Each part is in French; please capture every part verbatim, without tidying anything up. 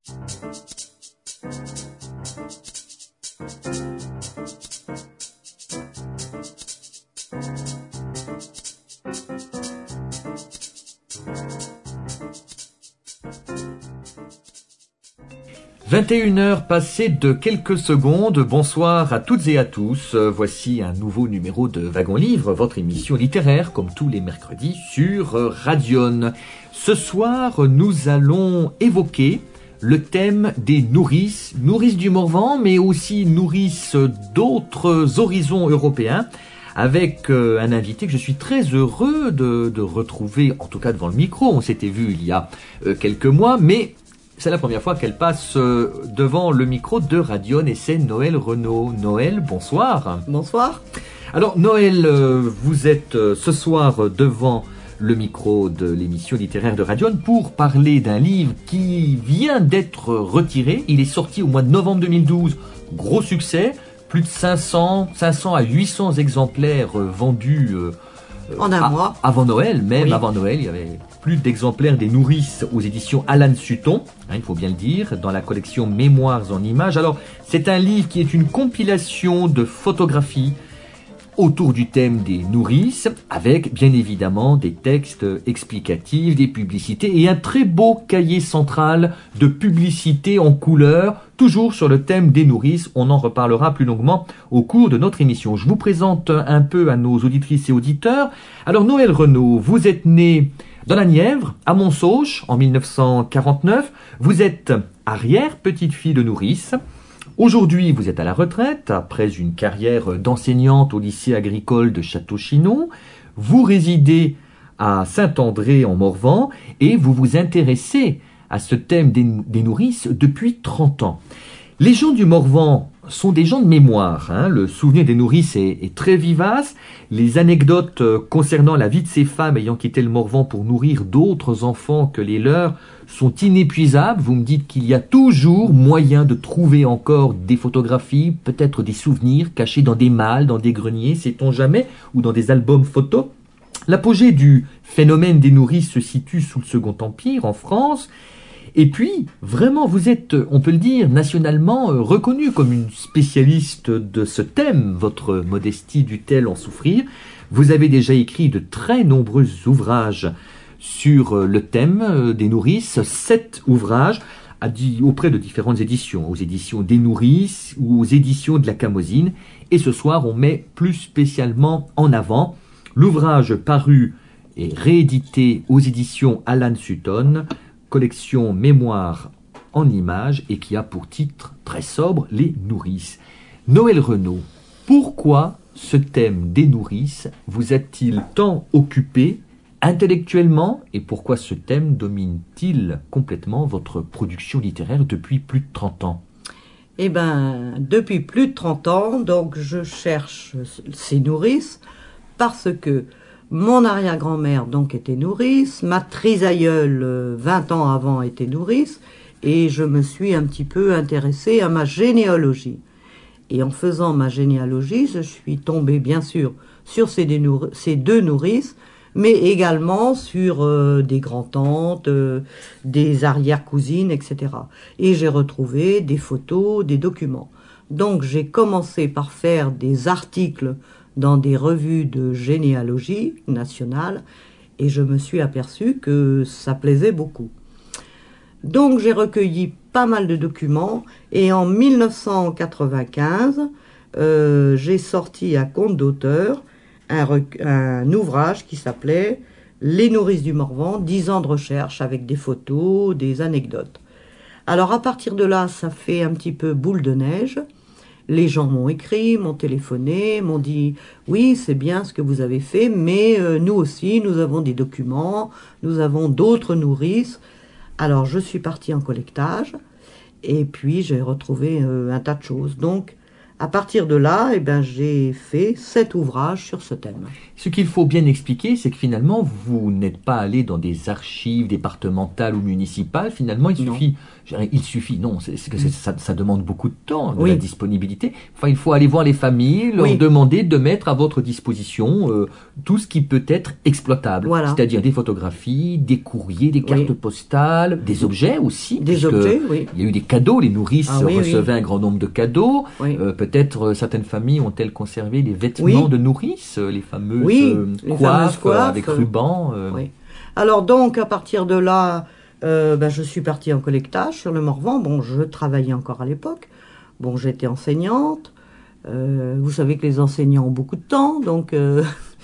vingt et une heures passées de quelques secondes, bonsoir à toutes et à tous. Voici un nouveau numéro de Wagon Livre, votre émission littéraire, comme tous les mercredis, sur Radion. Ce soir, nous allons évoquer le thème des nourrices, nourrices du Morvan, mais aussi nourrices d'autres horizons européens, avec euh, un invité que je suis très heureux de, de retrouver, en tout cas devant le micro. On s'était vu il y a euh, quelques mois, mais c'est la première fois qu'elle passe euh, devant le micro de Radion, et c'est Noël Renaud. Noël, bonsoir. Bonsoir. Alors Noël, euh, vous êtes euh, ce soir devant le micro de l'émission littéraire de Radion pour parler d'un livre qui vient d'être retiré. Il est sorti au mois de novembre deux mille douze, gros succès, plus de cinq cents, cinq cents à huit cents exemplaires euh, vendus euh, en un à, mois. Avant Noël, même oui. avant Noël, il y avait plus d'exemplaires des nourrices aux éditions Alan Sutton, hein, il faut bien le dire, dans la collection Mémoires en images. Alors, c'est un livre qui est une compilation de photographies autour du thème des nourrices, avec bien évidemment des textes explicatifs, des publicités et un très beau cahier central de publicités en couleur, toujours sur le thème des nourrices. On en reparlera plus longuement au cours de notre émission. Je vous présente un peu à nos auditrices et auditeurs. Alors Noël Renaud, vous êtes né dans la Nièvre, à Montsauche, en mille neuf cent quarante-neuf. Vous êtes arrière-petite-fille de nourrice. Aujourd'hui, vous êtes à la retraite, après une carrière d'enseignante au lycée agricole de Château-Chinon. Vous résidez à Saint-André-en-Morvan et vous vous intéressez à ce thème des, des nourrices depuis trente ans. Les gens du Morvan sont des gens de mémoire, hein. Le souvenir des nourrices est, est très vivace. Les anecdotes concernant la vie de ces femmes ayant quitté le Morvan pour nourrir d'autres enfants que les leurs sont inépuisables. Vous me dites qu'il y a toujours moyen de trouver encore des photographies, peut-être des souvenirs cachés dans des malles, dans des greniers, sait-on jamais, ou dans des albums photos. L'apogée du phénomène des nourrices se situe sous le Second Empire en France. Et puis, vraiment, vous êtes, on peut le dire, nationalement reconnue comme une spécialiste de ce thème. Votre modestie dut-elle en souffrir? Vous avez déjà écrit de très nombreux ouvrages sur le thème des nourrices, sept ouvrages auprès de différentes éditions, aux éditions des Nourrices ou aux éditions de la Camosine. Et ce soir, on met plus spécialement en avant l'ouvrage paru et réédité aux éditions Alan Sutton, collection Mémoires en images, et qui a pour titre très sobre Les Nourrices. Noël Renaud, pourquoi ce thème des nourrices vous a-t-il tant occupé intellectuellement, et pourquoi ce thème domine-t-il complètement votre production littéraire depuis plus de trente ans? Eh bien, depuis plus de trente ans, donc je cherche ces nourrices parce que mon arrière-grand-mère donc était nourrice, ma trisaïeule vingt ans avant était nourrice, et je me suis un petit peu intéressée à ma généalogie. Et en faisant ma généalogie, je suis tombée bien sûr sur ces, nourri- ces deux nourrices, mais également sur euh, des grands-tantes, euh, des arrière-cousines, et cetera. Et j'ai retrouvé des photos, des documents. Donc j'ai commencé par faire des articles dans des revues de généalogie nationale, et je me suis aperçu que ça plaisait beaucoup. Donc j'ai recueilli pas mal de documents, et en mille neuf cent quatre-vingt-quinze, euh, j'ai sorti à compte d'auteur un, un ouvrage qui s'appelait « Les nourrices du Morvan, dix ans de recherche » avec des photos, des anecdotes. Alors à partir de là, ça fait un petit peu boule de neige. Les gens m'ont écrit, m'ont téléphoné, m'ont dit « Oui, c'est bien ce que vous avez fait, mais euh, nous aussi, nous avons des documents, nous avons d'autres nourrices. » Alors, je suis partie en collectage, et puis j'ai retrouvé euh, un tas de choses. Donc, à partir de là, eh ben, j'ai fait sept ouvrages sur ce thème. Ce qu'il faut bien expliquer, c'est que finalement, vous n'êtes pas allé dans des archives départementales ou municipales. Finalement, il suffit non. Il suffit, non, c'est que ça, ça demande beaucoup de temps, de oui. la disponibilité. Enfin, il faut aller voir les familles, leur oui. demander de mettre à votre disposition euh, tout ce qui peut être exploitable. Voilà. C'est-à-dire des photographies, des courriers, des cartes oui. postales, des objets aussi. Des objets, oui. Il y a eu des cadeaux, les nourrices ah, oui, recevaient oui. un grand nombre de cadeaux. Oui. Euh, Peut-être euh, certaines familles ont-elles conservé les vêtements oui. de nourrices, les fameuses oui, euh, les coiffes, fameuses coiffes avec ruban. Euh... Oui. Alors donc, à partir de là... Euh, ben, je suis partie en collectage sur le Morvan. Bon, je travaillais encore à l'époque. Bon, j'étais enseignante. Euh, vous savez que les enseignants ont beaucoup de temps, donc euh,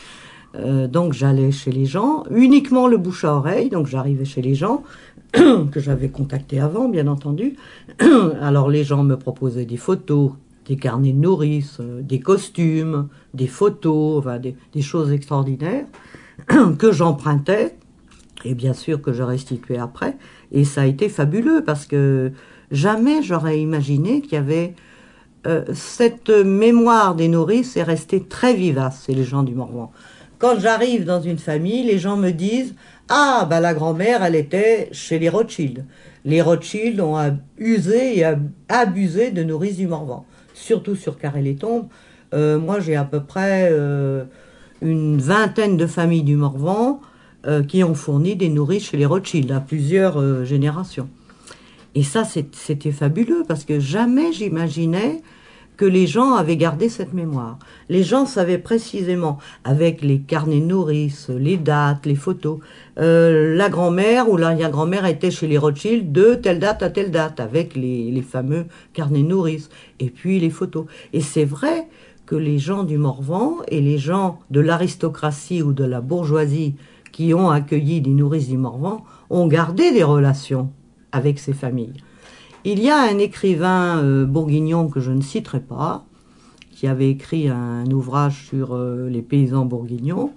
euh, donc j'allais chez les gens, uniquement le bouche à oreille. Donc j'arrivais chez les gens que j'avais contactés avant, bien entendu. Alors les gens me proposaient des photos, des carnets de nourrice, euh, des costumes, des photos, enfin des, des choses extraordinaires que j'empruntais. Et bien sûr que je restituais après. Et ça a été fabuleux parce que jamais j'aurais imaginé qu'il y avait... Euh, cette mémoire des nourrices est restée très vivace chez les gens du Morvan. Quand j'arrive dans une famille, les gens me disent « Ah, bah la grand-mère, elle était chez les Rothschild. Les Rothschild ont usé et abusé de nourrices du Morvan. » Surtout sur Carré-les-Tombes. Euh, moi, j'ai à peu près euh, une vingtaine de familles du Morvan Euh, qui ont fourni des nourrices chez les Rothschild à plusieurs euh, générations. Et ça, c'était fabuleux, parce que jamais j'imaginais que les gens avaient gardé cette mémoire. Les gens savaient précisément, avec les carnets de nourrice, les dates, les photos, euh, la grand-mère ou l'arrière-grand-mère était chez les Rothschild de telle date à telle date, avec les, les fameux carnets de nourrice, et puis les photos. Et c'est vrai que les gens du Morvan et les gens de l'aristocratie ou de la bourgeoisie qui ont accueilli des nourrices du Morvan, ont gardé des relations avec ces familles. Il y a un écrivain euh, bourguignon que je ne citerai pas, qui avait écrit un ouvrage sur euh, les paysans bourguignons,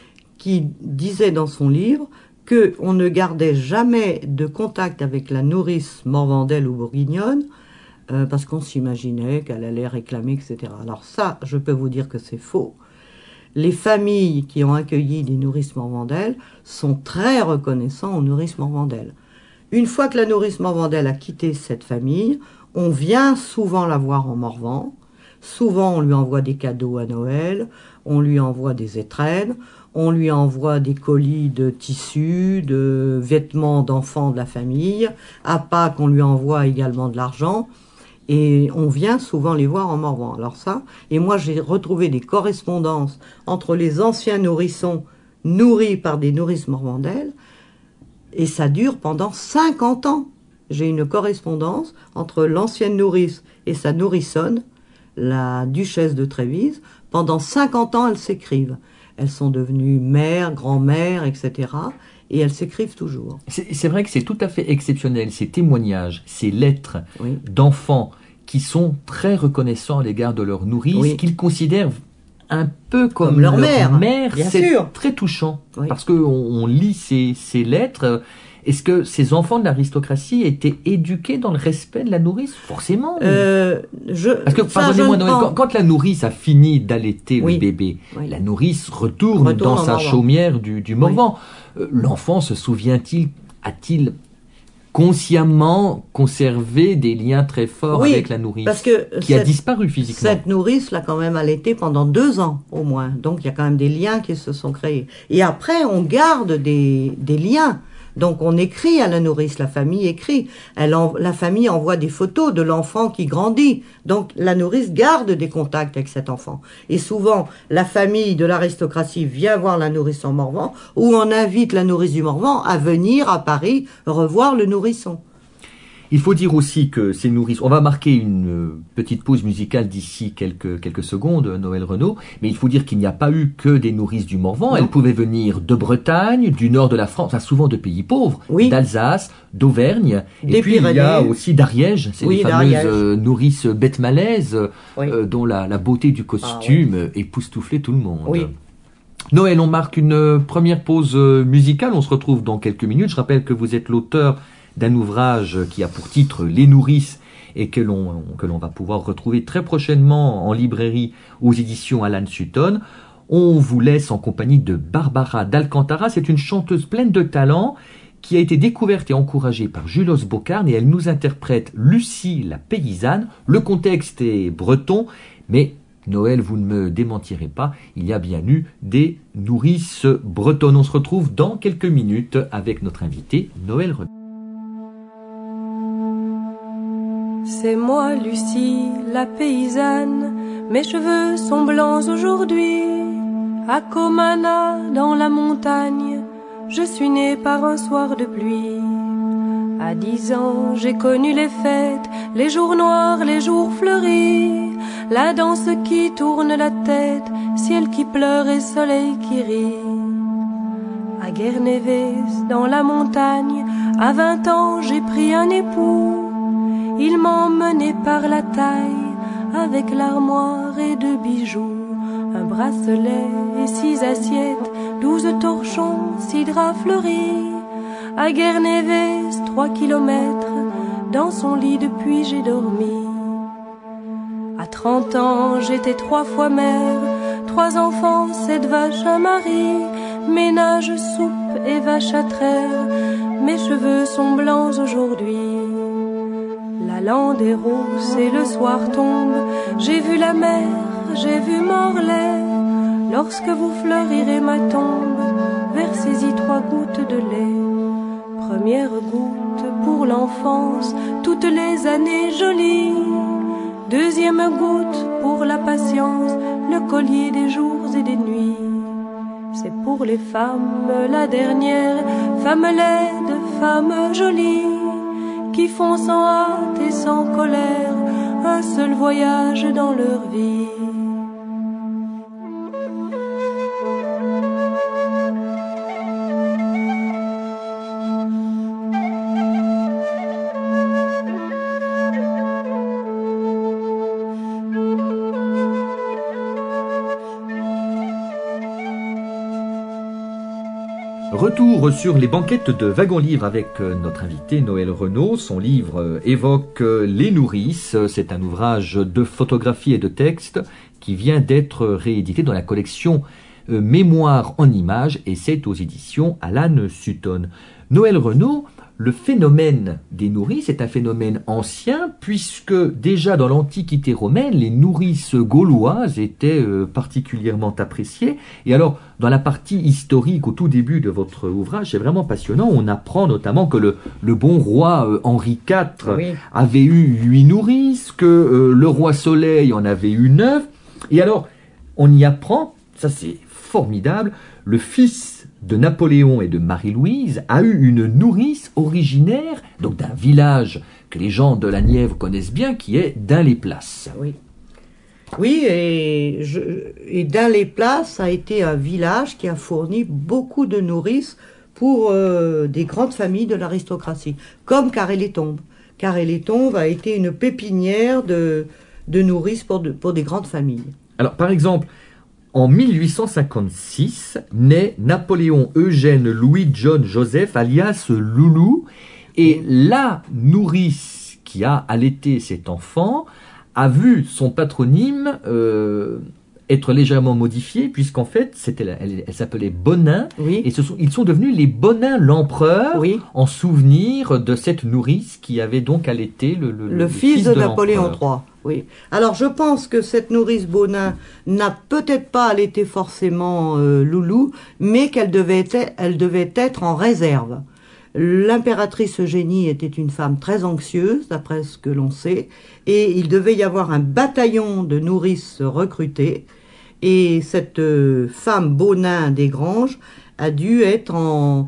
qui disait dans son livre qu'on ne gardait jamais de contact avec la nourrice morvandaise ou bourguignonne, euh, parce qu'on s'imaginait qu'elle allait réclamer, et cetera. Alors ça, je peux vous dire que c'est faux. Les familles qui ont accueilli des nourrices morvandaises sont très reconnaissants aux nourrices morvandaises. Une fois que la nourrice morvandaise a quitté cette famille, on vient souvent la voir en Morvan. Souvent, on lui envoie des cadeaux à Noël, on lui envoie des étrennes, on lui envoie des colis de tissus, de vêtements d'enfants de la famille. À Pâques, on lui envoie également de l'argent. Et on vient souvent les voir en Morvan. Alors ça, et moi j'ai retrouvé des correspondances entre les anciens nourrissons nourris par des nourrices morvandaises, et ça dure pendant cinquante ans. J'ai une correspondance entre l'ancienne nourrice et sa nourrissonne, la duchesse de Trévise. Pendant cinquante ans, elles s'écrivent. Elles sont devenues mères, grand-mères, et cetera. Et elles s'écrivent toujours. C'est vrai que c'est tout à fait exceptionnel, ces témoignages, ces lettres oui. d'enfants qui sont très reconnaissants à l'égard de leur nourrice, oui. qu'ils considèrent un peu comme, comme leur, leur mère. mère. C'est très touchant, oui. parce qu'on on lit ces, ces lettres. Est-ce que ces enfants de l'aristocratie étaient éduqués dans le respect de la nourrice? Forcément. Euh, je, Parce que, pardonnez-moi, quand, quand la nourrice a fini d'allaiter oui. le bébé, oui. la nourrice retourne, retourne dans sa Morvan. chaumière du, du Morvan. Oui. Euh, l'enfant se souvient-il, a-t-il consciemment conservé des liens très forts oui, avec la nourrice parce que qui cette, a disparu physiquement? Cette nourrice l'a quand même allaité pendant deux ans au moins. Donc il y a quand même des liens qui se sont créés. Et après, on garde des, des liens. Donc on écrit à la nourrice, la famille écrit, elle en, la famille envoie des photos de l'enfant qui grandit. Donc la nourrice garde des contacts avec cet enfant. Et souvent, la famille de l'aristocratie vient voir la nourrice en Morvan, ou on invite la nourrice du Morvan à venir à Paris revoir le nourrisson. Il faut dire aussi que ces nourrices... On va marquer une petite pause musicale d'ici quelques, quelques secondes, Noël Renaud, mais il faut dire qu'il n'y a pas eu que des nourrices du Morvan. Non. Elles pouvaient venir de Bretagne, du nord de la France, enfin souvent de pays pauvres, oui. d'Alsace, d'Auvergne, des et puis Pyrénées. Il y a aussi d'Ariège, c'est oui, les fameuses euh, nourrices bêtes malaises, oui. euh, dont la, la beauté du costume ah, oui. époustouflait tout le monde. Oui. Noël, on marque une première pause musicale, on se retrouve dans quelques minutes. Je rappelle que vous êtes l'auteur d'un ouvrage qui a pour titre Les Nourrices et que l'on que l'on va pouvoir retrouver très prochainement en librairie aux éditions Alan Sutton. On vous laisse en compagnie de Barbara d'Alcantara. C'est une chanteuse pleine de talent qui a été découverte et encouragée par Julos Bocarn, et elle nous interprète Lucie la paysanne. Le contexte est breton, mais Noël, vous ne me démentirez pas, il y a bien eu des nourrices bretonnes. On se retrouve dans quelques minutes avec notre invité Noël Renaud. C'est moi, Lucie, la paysanne, mes cheveux sont blancs aujourd'hui. À Comana, dans la montagne, je suis née par un soir de pluie. À dix ans, j'ai connu les fêtes, les jours noirs, les jours fleuris, la danse qui tourne la tête, ciel qui pleure et soleil qui rit. À Guerneves, dans la montagne, à vingt ans, j'ai pris un époux. Il m'emmenait par la taille, avec l'armoire et deux bijoux, un bracelet et six assiettes, douze torchons, six draps fleuris. À Guerneves, trois kilomètres, dans son lit depuis j'ai dormi. À trente ans, j'étais trois fois mère, trois enfants, sept vaches, un mari, ménage, soupe et vache à traire, mes cheveux sont blancs aujourd'hui. La lande est rousse et le soir tombe, j'ai vu la mer, j'ai vu Morlaix. Lorsque vous fleurirez ma tombe, versez-y trois gouttes de lait. Première goutte pour l'enfance, toutes les années jolies. Deuxième goutte pour la patience, le collier des jours et des nuits. C'est pour les femmes la dernière, femmes laides, femmes jolies, qui font sans hâte et sans colère un seul voyage dans leur vie. Retour sur les banquettes de Wagon Livre avec notre invité Noël Renaud. Son livre évoque Les nourrices. C'est un ouvrage de photographie et de texte qui vient d'être réédité dans la collection Mémoires en images, et c'est aux éditions Alan Sutton. Noël Renaud, le phénomène des nourrices est un phénomène ancien, puisque déjà dans l'Antiquité romaine, les nourrices gauloises étaient euh, particulièrement appréciées. Et alors, dans la partie historique, au tout début de votre ouvrage, c'est vraiment passionnant. On apprend notamment que le, le bon roi euh, Henri quatre oui. avait eu huit nourrices, que euh, le roi Soleil en avait eu neuf. Et alors, on y apprend, ça c'est formidable, le fils de Napoléon et de Marie-Louise a eu une nourrice originaire donc d'un village que les gens de la Nièvre connaissent bien, qui est Dun-les-Places. Oui, oui, et, je, et Dun-les-Places a été un village qui a fourni beaucoup de nourrices pour euh, des grandes familles de l'aristocratie, comme Carré-les-Tombes. Carré-les-Tombes a été une pépinière de, de nourrices pour, de, pour des grandes familles. Alors, par exemple, en mille huit cent cinquante-six, naît Napoléon Eugène Louis John Joseph, alias Loulou, et la nourrice qui a allaité cet enfant a vu son patronyme euh, être légèrement modifié, puisqu'en fait, c'était la, elle, elle s'appelait Bonin, oui. et ce sont, ils sont devenus les Bonins l'empereur, oui. en souvenir de cette nourrice qui avait donc allaité le, le, le, le fils, fils de, de Napoléon trois. Oui. Alors je pense que cette nourrice Bonin n'a peut-être pas allaité forcément euh, Loulou, mais qu'elle devait être, elle devait être en réserve. L'impératrice Eugénie était une femme très anxieuse, d'après ce que l'on sait, et il devait y avoir un bataillon de nourrices recrutées, et cette euh, femme Bonin des Granges a dû être en,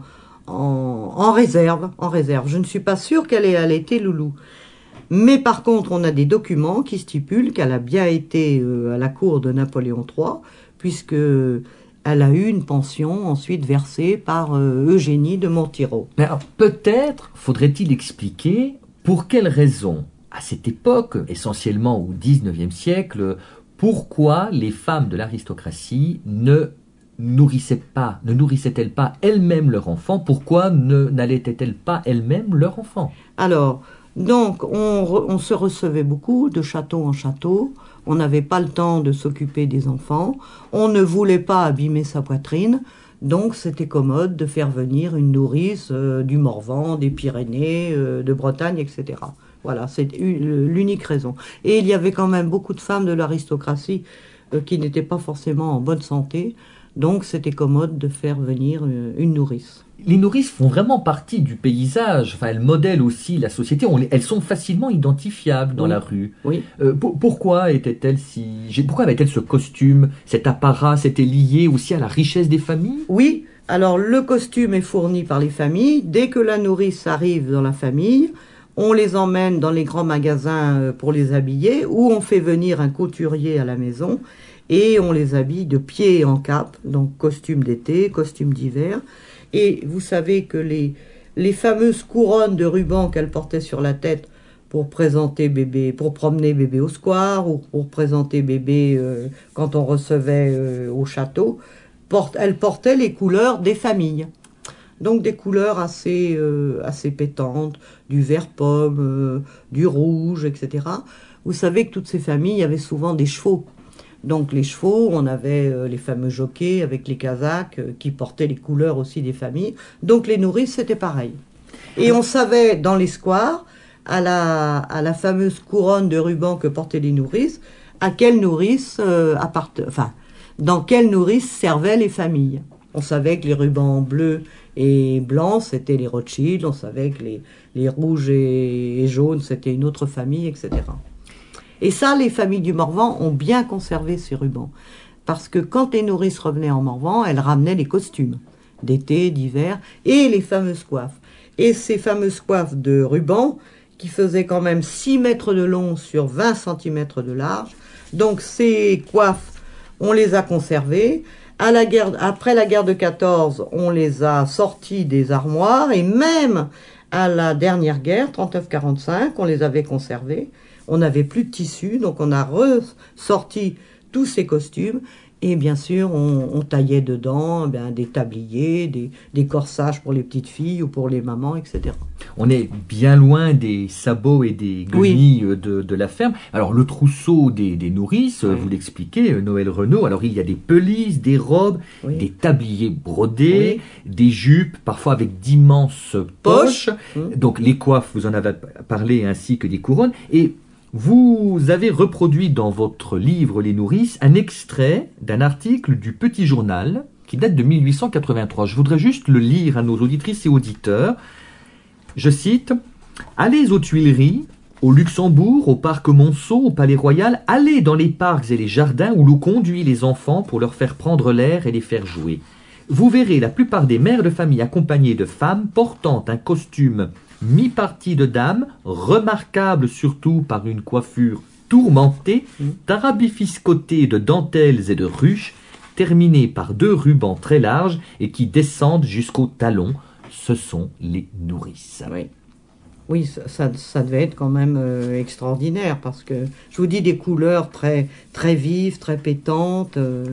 en, en réserve, en réserve. Je ne suis pas sûre qu'elle ait allaité Loulou. Mais par contre, on a des documents qui stipulent qu'elle a bien été euh, à la cour de Napoléon trois, puisque elle a eu une pension ensuite versée par euh, Eugénie de Montiraud. Mais alors, peut-être faudrait-il expliquer pour quelles raisons, à cette époque, essentiellement au dix-neuvième siècle, pourquoi les femmes de l'aristocratie ne nourrissaient pas, ne nourrissaient-elles pas elles-mêmes leur enfant? Pourquoi ne n'allaitaient-elles pas elles-mêmes leur enfant? Alors, donc, on, on se recevait beaucoup de château en château. On n'avait pas le temps de s'occuper des enfants. On ne voulait pas abîmer sa poitrine. Donc c'était commode de faire venir une nourrice euh, du Morvan, des Pyrénées, euh, de Bretagne, et cetera. Voilà, c'est l'unique raison. Et il y avait quand même beaucoup de femmes de l'aristocratie euh, qui n'étaient pas forcément en bonne santé, donc c'était commode de faire venir euh, une nourrice. Les nourrices font vraiment partie du paysage, enfin elles modèlent aussi la société, on les, elles sont facilement identifiables dans oui. la rue. Oui. Euh, pour, pourquoi était-elle si... Pourquoi avait-elle ce costume, cet apparat, c'était lié aussi à la richesse des familles? Oui, alors le costume est fourni par les familles. Dès que la nourrice arrive dans la famille, on les emmène dans les grands magasins pour les habiller, ou on fait venir un couturier à la maison et on les habille de pied et en cap, donc costume d'été, costume d'hiver. Et vous savez que les, les fameuses couronnes de ruban qu'elle portait sur la tête pour présenter bébé, pour promener bébé au square ou pour présenter bébé euh, quand on recevait euh, au château, porte, elle portait les couleurs des familles. Donc des couleurs assez, euh, assez pétantes, du vert pomme, euh, du rouge, et cetera. Vous savez que toutes ces familles avaient souvent des chevaux. Donc les chevaux, on avait euh, les fameux jockeys avec les casaques euh, qui portaient les couleurs aussi des familles. Donc les nourrices, c'était pareil. Et on savait dans les squares, à la, à la fameuse couronne de ruban que portaient les nourrices, à quelle nourrice euh, apparte... enfin, dans quelle nourrice servaient les familles. On savait que les rubans bleus et blancs, c'était les Rothschild, on savait que les, les rouges et, et jaunes, c'était une autre famille, et cetera. Et ça, les familles du Morvan ont bien conservé ces rubans. Parce que quand les nourrices revenaient en Morvan, elles ramenaient les costumes d'été, d'hiver, et les fameuses coiffes. Et ces fameuses coiffes de ruban, qui faisaient quand même six mètres de long sur vingt centimètres de large. Donc ces coiffes, on les a conservées. À la guerre, après la guerre de quatorze, on les a sorties des armoires, et même à la dernière guerre, trente-neuf quarante-cinq, on les avait conservées. On n'avait plus de tissu, donc on a ressorti tous ces costumes. Et bien sûr, on, on taillait dedans ben, des tabliers, des, des corsages pour les petites filles ou pour les mamans, et cetera. On est bien loin des sabots et des guenilles oui. de, de la ferme. Alors, le trousseau des, des nourrices, oui. vous l'expliquez, Noël Renaud. Alors, il y a des pelisses, des robes, oui. des tabliers brodés, oui. des jupes, parfois avec d'immenses poches. Mmh. Donc, les coiffes, vous en avez parlé, ainsi que des couronnes. Et vous avez reproduit dans votre livre Les nourrices un extrait d'un article du Petit Journal qui date de mille huit cent quatre-vingt-trois. Je voudrais juste le lire à nos auditrices et auditeurs. Je cite « Allez aux Tuileries, au Luxembourg, au Parc Monceau, au Palais Royal, allez dans les parcs et les jardins où l'on conduit les enfants pour leur faire prendre l'air et les faire jouer. Vous verrez la plupart des mères de famille accompagnées de femmes portant un costume mi-partie de dame, remarquable surtout par une coiffure tourmentée, mmh. tarabifiscotée de dentelles et de ruches, terminée par deux rubans très larges et qui descendent jusqu'aux talons. Ce sont les nourrices. » Oui, oui ça, ça, ça devait être quand même euh, extraordinaire, parce que, je vous dis, des couleurs très, très vives, très pétantes, euh,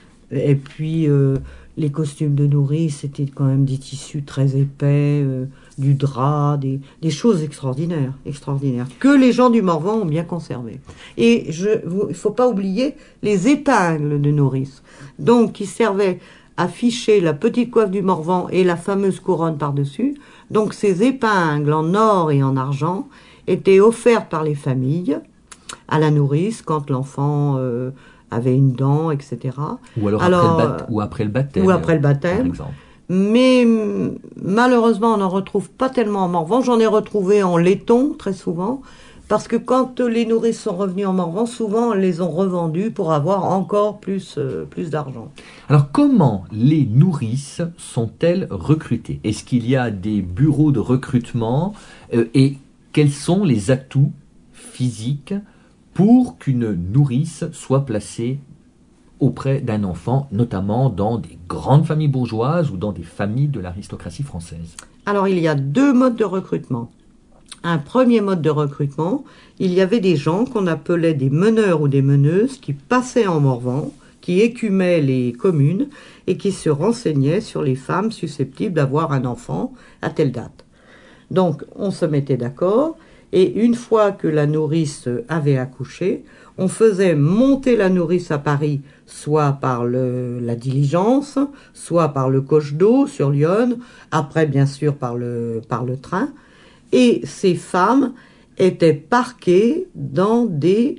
et puis euh, les costumes de nourrices, c'était quand même des tissus très épais, euh, du drap, des, des choses extraordinaires, extraordinaires, que les gens du Morvan ont bien conservé. Et il ne faut pas oublier les épingles de nourrices, donc qui servaient à ficher la petite coiffe du Morvan et la fameuse couronne par-dessus. Donc ces épingles en or et en argent étaient offertes par les familles à la nourrice quand l'enfant euh, avait une dent, et cetera. Ou alors, alors après, le bat- ou après le baptême. Ou après le baptême. Par exemple. Mais malheureusement, on n'en retrouve pas tellement en Morvan. J'en ai retrouvé en laiton, très souvent, parce que quand les nourrices sont revenues en Morvan, souvent, elles les ont revendues pour avoir encore plus, euh, plus d'argent. Alors, comment les nourrices sont-elles recrutées? Est-ce qu'il y a des bureaux de recrutement euh, et quels sont les atouts physiques pour qu'une nourrice soit placée auprès d'un enfant, notamment dans des grandes familles bourgeoises ou dans des familles de l'aristocratie française? Alors, il y a deux modes de recrutement. Un premier mode de recrutement, il y avait des gens qu'on appelait des meneurs ou des meneuses qui passaient en Morvan, qui écumaient les communes et qui se renseignaient sur les femmes susceptibles d'avoir un enfant à telle date. Donc, on se mettait d'accord Et une fois que la nourrice avait accouché, on faisait monter la nourrice à Paris, soit par le, la diligence, soit par le coche d'eau sur Lyon, après bien sûr par le, par le train. Et ces femmes étaient parquées dans des,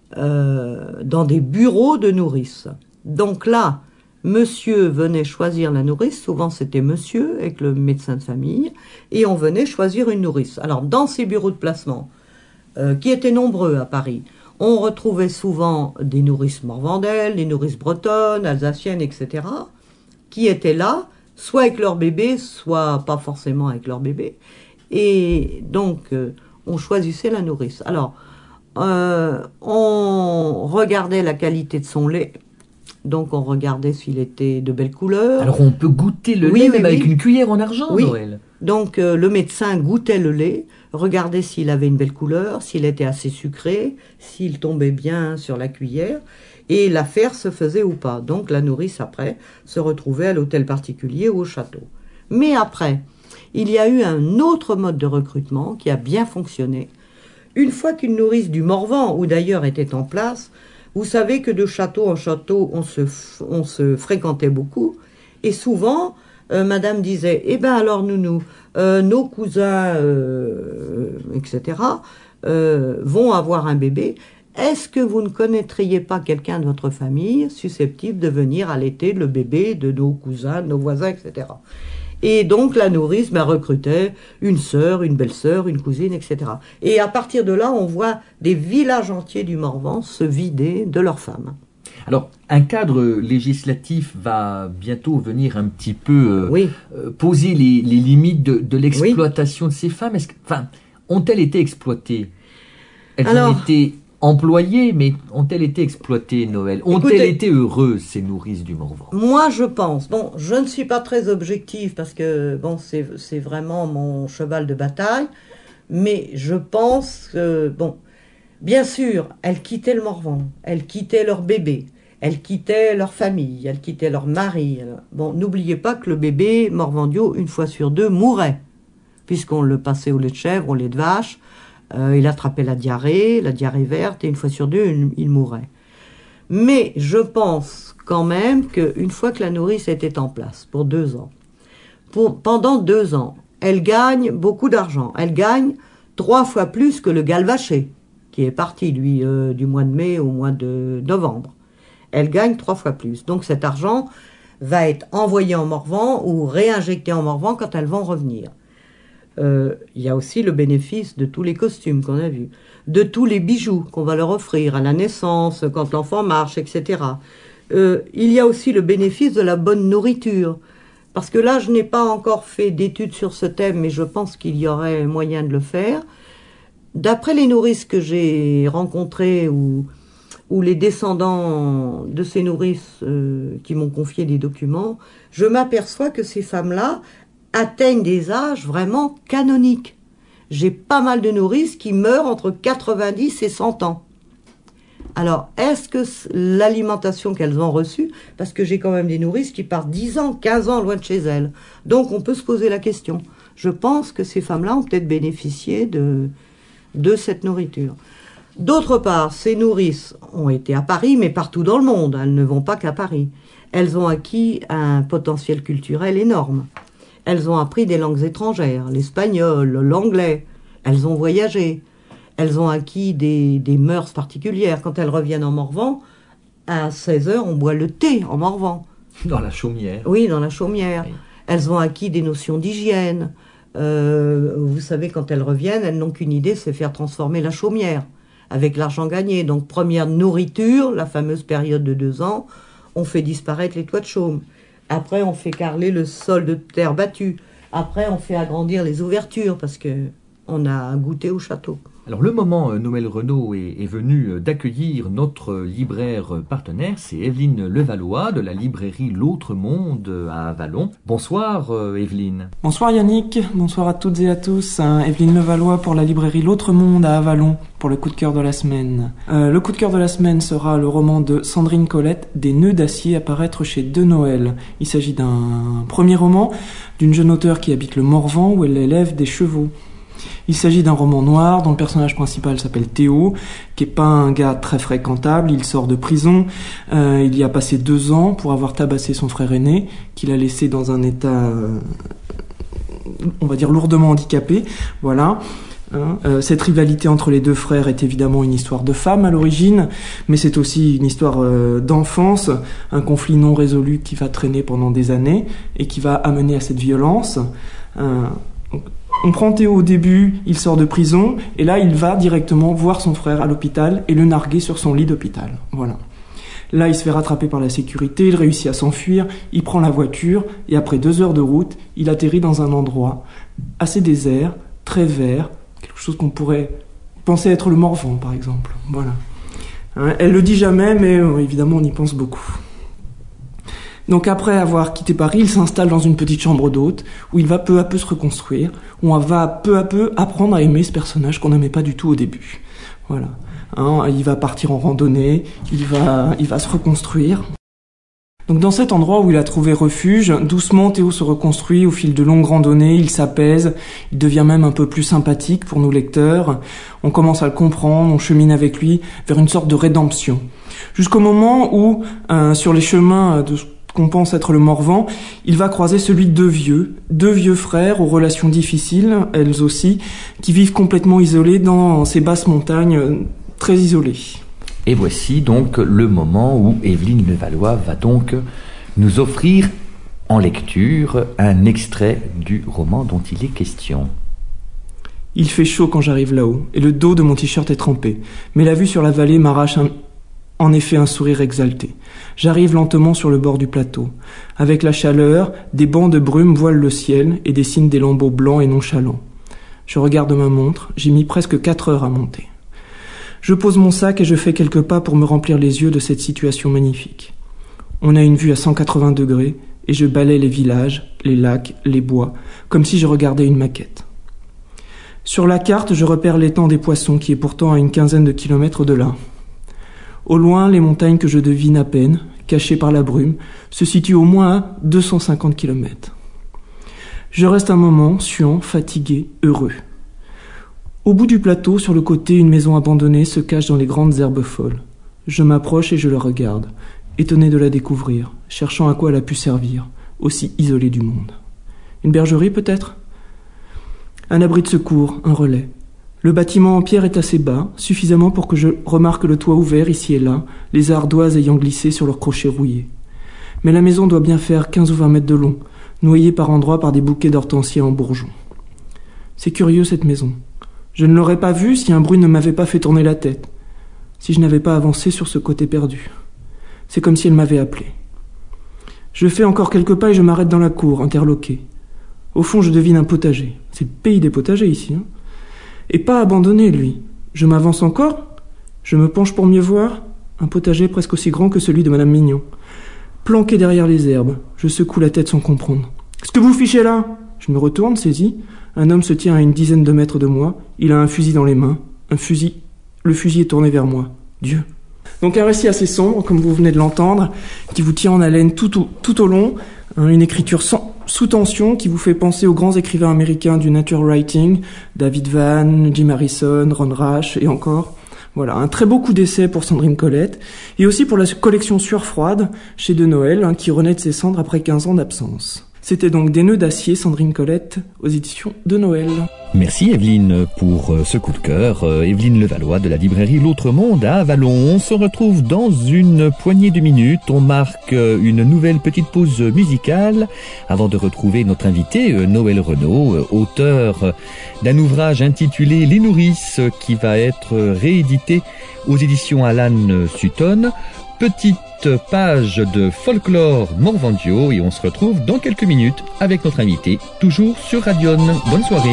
euh, dans des bureaux de nourrices. Donc là, monsieur venait choisir la nourrice, souvent c'était monsieur avec le médecin de famille, et on venait choisir une nourrice. Alors dans ces bureaux de placement, euh, qui étaient nombreux à Paris, on retrouvait souvent des nourrices morvandelles, des nourrices bretonnes, alsaciennes, et cetera, qui étaient là, soit avec leur bébé, soit pas forcément avec leur bébé. Et donc, euh, on choisissait la nourrice. Alors, euh, on regardait la qualité de son lait. Donc, on regardait s'il était de belle couleur. Alors, on peut goûter le oui, lait oui, même oui. avec une cuillère en argent, oui. Noël. Donc, euh, le médecin goûtait le lait, regardait s'il avait une belle couleur, s'il était assez sucré, s'il tombait bien sur la cuillère, et l'affaire se faisait ou pas. Donc, la nourrice, après, se retrouvait à l'hôtel particulier ou au château. Mais après, il y a eu un autre mode de recrutement qui a bien fonctionné. Une fois qu'une nourrice du Morvan, ou d'ailleurs était en place, vous savez que de château en château, on se, on se fréquentait beaucoup, et souvent, euh, madame disait, eh ben alors nounou, euh, nos cousins, euh, et cetera, euh, vont avoir un bébé. Est-ce que vous ne connaîtriez pas quelqu'un de votre famille susceptible de venir allaiter le bébé de nos cousins, de nos voisins, et cetera. Et donc la nourrice ben, recrutait une sœur, une belle-sœur, une cousine, et cetera. Et à partir de là, on voit des villages entiers du Morvan se vider de leurs femmes. Alors, un cadre législatif va bientôt venir un petit peu euh, oui. euh, poser les, les limites de, de l'exploitation oui. de ces femmes. Est-ce que, enfin, ont-elles été exploitées? Elles Alors, ont été employées, mais ont-elles été exploitées, Noël? Ont-elles été heureuses, ces nourrices du Morvan? Moi, je pense. Bon, je ne suis pas très objective parce que bon, c'est, c'est vraiment mon cheval de bataille, mais je pense que, bon, bien sûr, elles quittaient le Morvan, elles quittaient leur bébé, elles quittaient leur famille, elles quittaient leur mari. Bon, n'oubliez pas que le bébé morvandio, une fois sur deux, mourait, puisqu'on le passait au lait de chèvre, au lait de vache. Euh, il attrapait la diarrhée, la diarrhée verte, et une fois sur deux, il, il mourait. Mais je pense quand même qu'une fois que la nourrice était en place, pour deux ans, pour, pendant deux ans, elle gagne beaucoup d'argent. Elle gagne trois fois plus que le galvaché, qui est parti, lui, euh, du mois de mai au mois de novembre. Elle gagne trois fois plus. Donc cet argent va être envoyé en Morvan ou réinjecté en Morvan quand elles vont revenir. Euh, il y a aussi le bénéfice de tous les costumes qu'on a vus, de tous les bijoux qu'on va leur offrir à la naissance, quand l'enfant marche, et cetera. Euh, il y a aussi le bénéfice de la bonne nourriture. Parce que là, je n'ai pas encore fait d'études sur ce thème, mais je pense qu'il y aurait moyen de le faire. D'après les nourrices que j'ai rencontrées ou, ou les descendants de ces nourrices euh, qui m'ont confié des documents, je m'aperçois que ces femmes-là atteignent des âges vraiment canoniques. J'ai pas mal de nourrices qui meurent entre quatre-vingt-dix et cent ans. Alors, est-ce que l'alimentation qu'elles ont reçue, parce que j'ai quand même des nourrices qui partent dix ans, quinze ans loin de chez elles. Donc, on peut se poser la question. Je pense que ces femmes-là ont peut-être bénéficié de, de cette nourriture. D'autre part, ces nourrices ont été à Paris, mais partout dans le monde. Elles ne vont pas qu'à Paris. Elles ont acquis un potentiel culturel énorme. Elles ont appris des langues étrangères, l'espagnol, l'anglais. Elles ont voyagé. Elles ont acquis des, des mœurs particulières. Quand elles reviennent en Morvan, à seize heures, on boit le thé en Morvan. Dans la chaumière. Oui, dans la chaumière. Oui. Elles ont acquis des notions d'hygiène. Euh, vous savez, quand elles reviennent, elles n'ont qu'une idée, c'est faire transformer la chaumière avec l'argent gagné. Donc, première nourriture, la fameuse période de deux ans, on fait disparaître les toits de chaume. Après, on fait carreler le sol de terre battue. Après, on fait agrandir les ouvertures parce que on a goûté au château. Alors le moment, Noël Renaud, est, est venu d'accueillir notre libraire partenaire, c'est Evelyne Levallois de la librairie L'Autre Monde à Avallon. Bonsoir euh, Evelyne. Bonsoir Yannick, bonsoir à toutes et à tous. Hein, Evelyne Levallois pour la librairie L'Autre Monde à Avallon pour le coup de cœur de la semaine. Euh, le coup de cœur de la semaine sera le roman de Sandrine Colette, Des nœuds d'acier, à paraître chez De Noël. Il s'agit d'un premier roman d'une jeune auteure qui habite le Morvan où elle élève des chevaux. Il s'agit d'un roman noir dont le personnage principal s'appelle Théo, qui est pas un gars très fréquentable. Il sort de prison, euh, il y a passé deux ans pour avoir tabassé son frère aîné, qu'il a laissé dans un état, euh, on va dire, lourdement handicapé. Voilà. Hein, euh, cette rivalité entre les deux frères est évidemment une histoire de femme à l'origine, mais c'est aussi une histoire euh, d'enfance, un conflit non résolu qui va traîner pendant des années et qui va amener à cette violence. Euh, on prend Théo au début, il sort de prison, et là il va directement voir son frère à l'hôpital et le narguer sur son lit d'hôpital. Voilà. Là il se fait rattraper par la sécurité, il réussit à s'enfuir, il prend la voiture, et après deux heures de route, il atterrit dans un endroit assez désert, très vert, quelque chose qu'on pourrait penser être le Morvan, par exemple. Voilà. Hein, elle le dit jamais, mais euh, évidemment, on y pense beaucoup. Donc après avoir quitté Paris, il s'installe dans une petite chambre d'hôte, où il va peu à peu se reconstruire, où on va peu à peu apprendre à aimer ce personnage qu'on n'aimait pas du tout au début. Voilà. Hein, il va partir en randonnée, il va, il va se reconstruire. Donc dans cet endroit où il a trouvé refuge, doucement Théo se reconstruit au fil de longues randonnées, il s'apaise, il devient même un peu plus sympathique pour nous lecteurs, on commence à le comprendre, on chemine avec lui vers une sorte de rédemption. Jusqu'au moment où, euh, sur les chemins de ce qu'on pense être le Morvan, il va croiser celui de deux vieux, deux vieux frères aux relations difficiles, elles aussi, qui vivent complètement isolés dans ces basses montagnes très isolées. Et voici donc le moment où Evelyne Levallois va donc nous offrir en lecture un extrait du roman dont il est question. Il fait chaud quand j'arrive là-haut, et le dos de mon t-shirt est trempé, mais la vue sur la vallée m'arrache un... en effet un sourire exalté. J'arrive lentement sur le bord du plateau. Avec la chaleur, des bancs de brume voilent le ciel et dessinent des lambeaux blancs et nonchalants. Je regarde ma montre, j'ai mis presque quatre heures à monter. Je pose mon sac et je fais quelques pas pour me remplir les yeux de cette situation magnifique. On a une vue à cent quatre-vingts degrés et je balaie les villages, les lacs, les bois, comme si je regardais une maquette. Sur la carte, je repère l'étang des Poissons qui est pourtant à une quinzaine de kilomètres de là. Au loin, les montagnes que je devine à peine, cachées par la brume, se situent au moins à deux cent cinquante kilomètres. Je reste un moment, suant, fatigué, heureux. Au bout du plateau, sur le côté, une maison abandonnée se cache dans les grandes herbes folles. Je m'approche et je la regarde, étonné de la découvrir, cherchant à quoi elle a pu servir, aussi isolée du monde. Une bergerie peut-être ? Un abri de secours, un relais. Le bâtiment en pierre est assez bas, suffisamment pour que je remarque le toit ouvert ici et là, les ardoises ayant glissé sur leurs crochets rouillés. Mais la maison doit bien faire quinze ou vingt mètres de long, noyée par endroits par des bouquets d'hortensias en bourgeons. C'est curieux cette maison. Je ne l'aurais pas vue si un bruit ne m'avait pas fait tourner la tête, si je n'avais pas avancé sur ce côté perdu. C'est comme si elle m'avait appelé. Je fais encore quelques pas et je m'arrête dans la cour, interloqué. Au fond, je devine un potager. C'est le pays des potagers ici, hein. Et pas abandonné, lui. Je m'avance encore, je me penche pour mieux voir, un potager presque aussi grand que celui de Madame Mignon. Planqué derrière les herbes, je secoue la tête sans comprendre. « Qu'est-ce que vous fichez là ?» Je me retourne, saisi. Un homme se tient à une dizaine de mètres de moi. Il a un fusil dans les mains. Un fusil. Le fusil est tourné vers moi. Dieu. Donc un récit assez sombre, comme vous venez de l'entendre, qui vous tient en haleine tout au, tout au long. Hein, une écriture sans, sous tension qui vous fait penser aux grands écrivains américains du nature writing, David Vann, Jim Harrison, Ron Rash et encore. Voilà, un très beau coup d'essai pour Sandrine Colette, et aussi pour la collection Sueur froide chez De Noël, hein, qui renaît de ses cendres après quinze ans d'absence. C'était donc Des nœuds d'acier, Sandrine Colette, aux éditions De Noël. Merci Evelyne pour ce coup de cœur. Evelyne Levallois de la librairie L'Autre Monde à Avallon. On se retrouve dans une poignée de minutes. On marque une nouvelle petite pause musicale avant de retrouver notre invité Noël Renaud, auteur d'un ouvrage intitulé Les Nourrices qui va être réédité aux éditions Alan Sutton. Petite page de folklore Morvandio et on se retrouve dans quelques minutes avec notre invité, toujours sur Radion. Bonne soirée.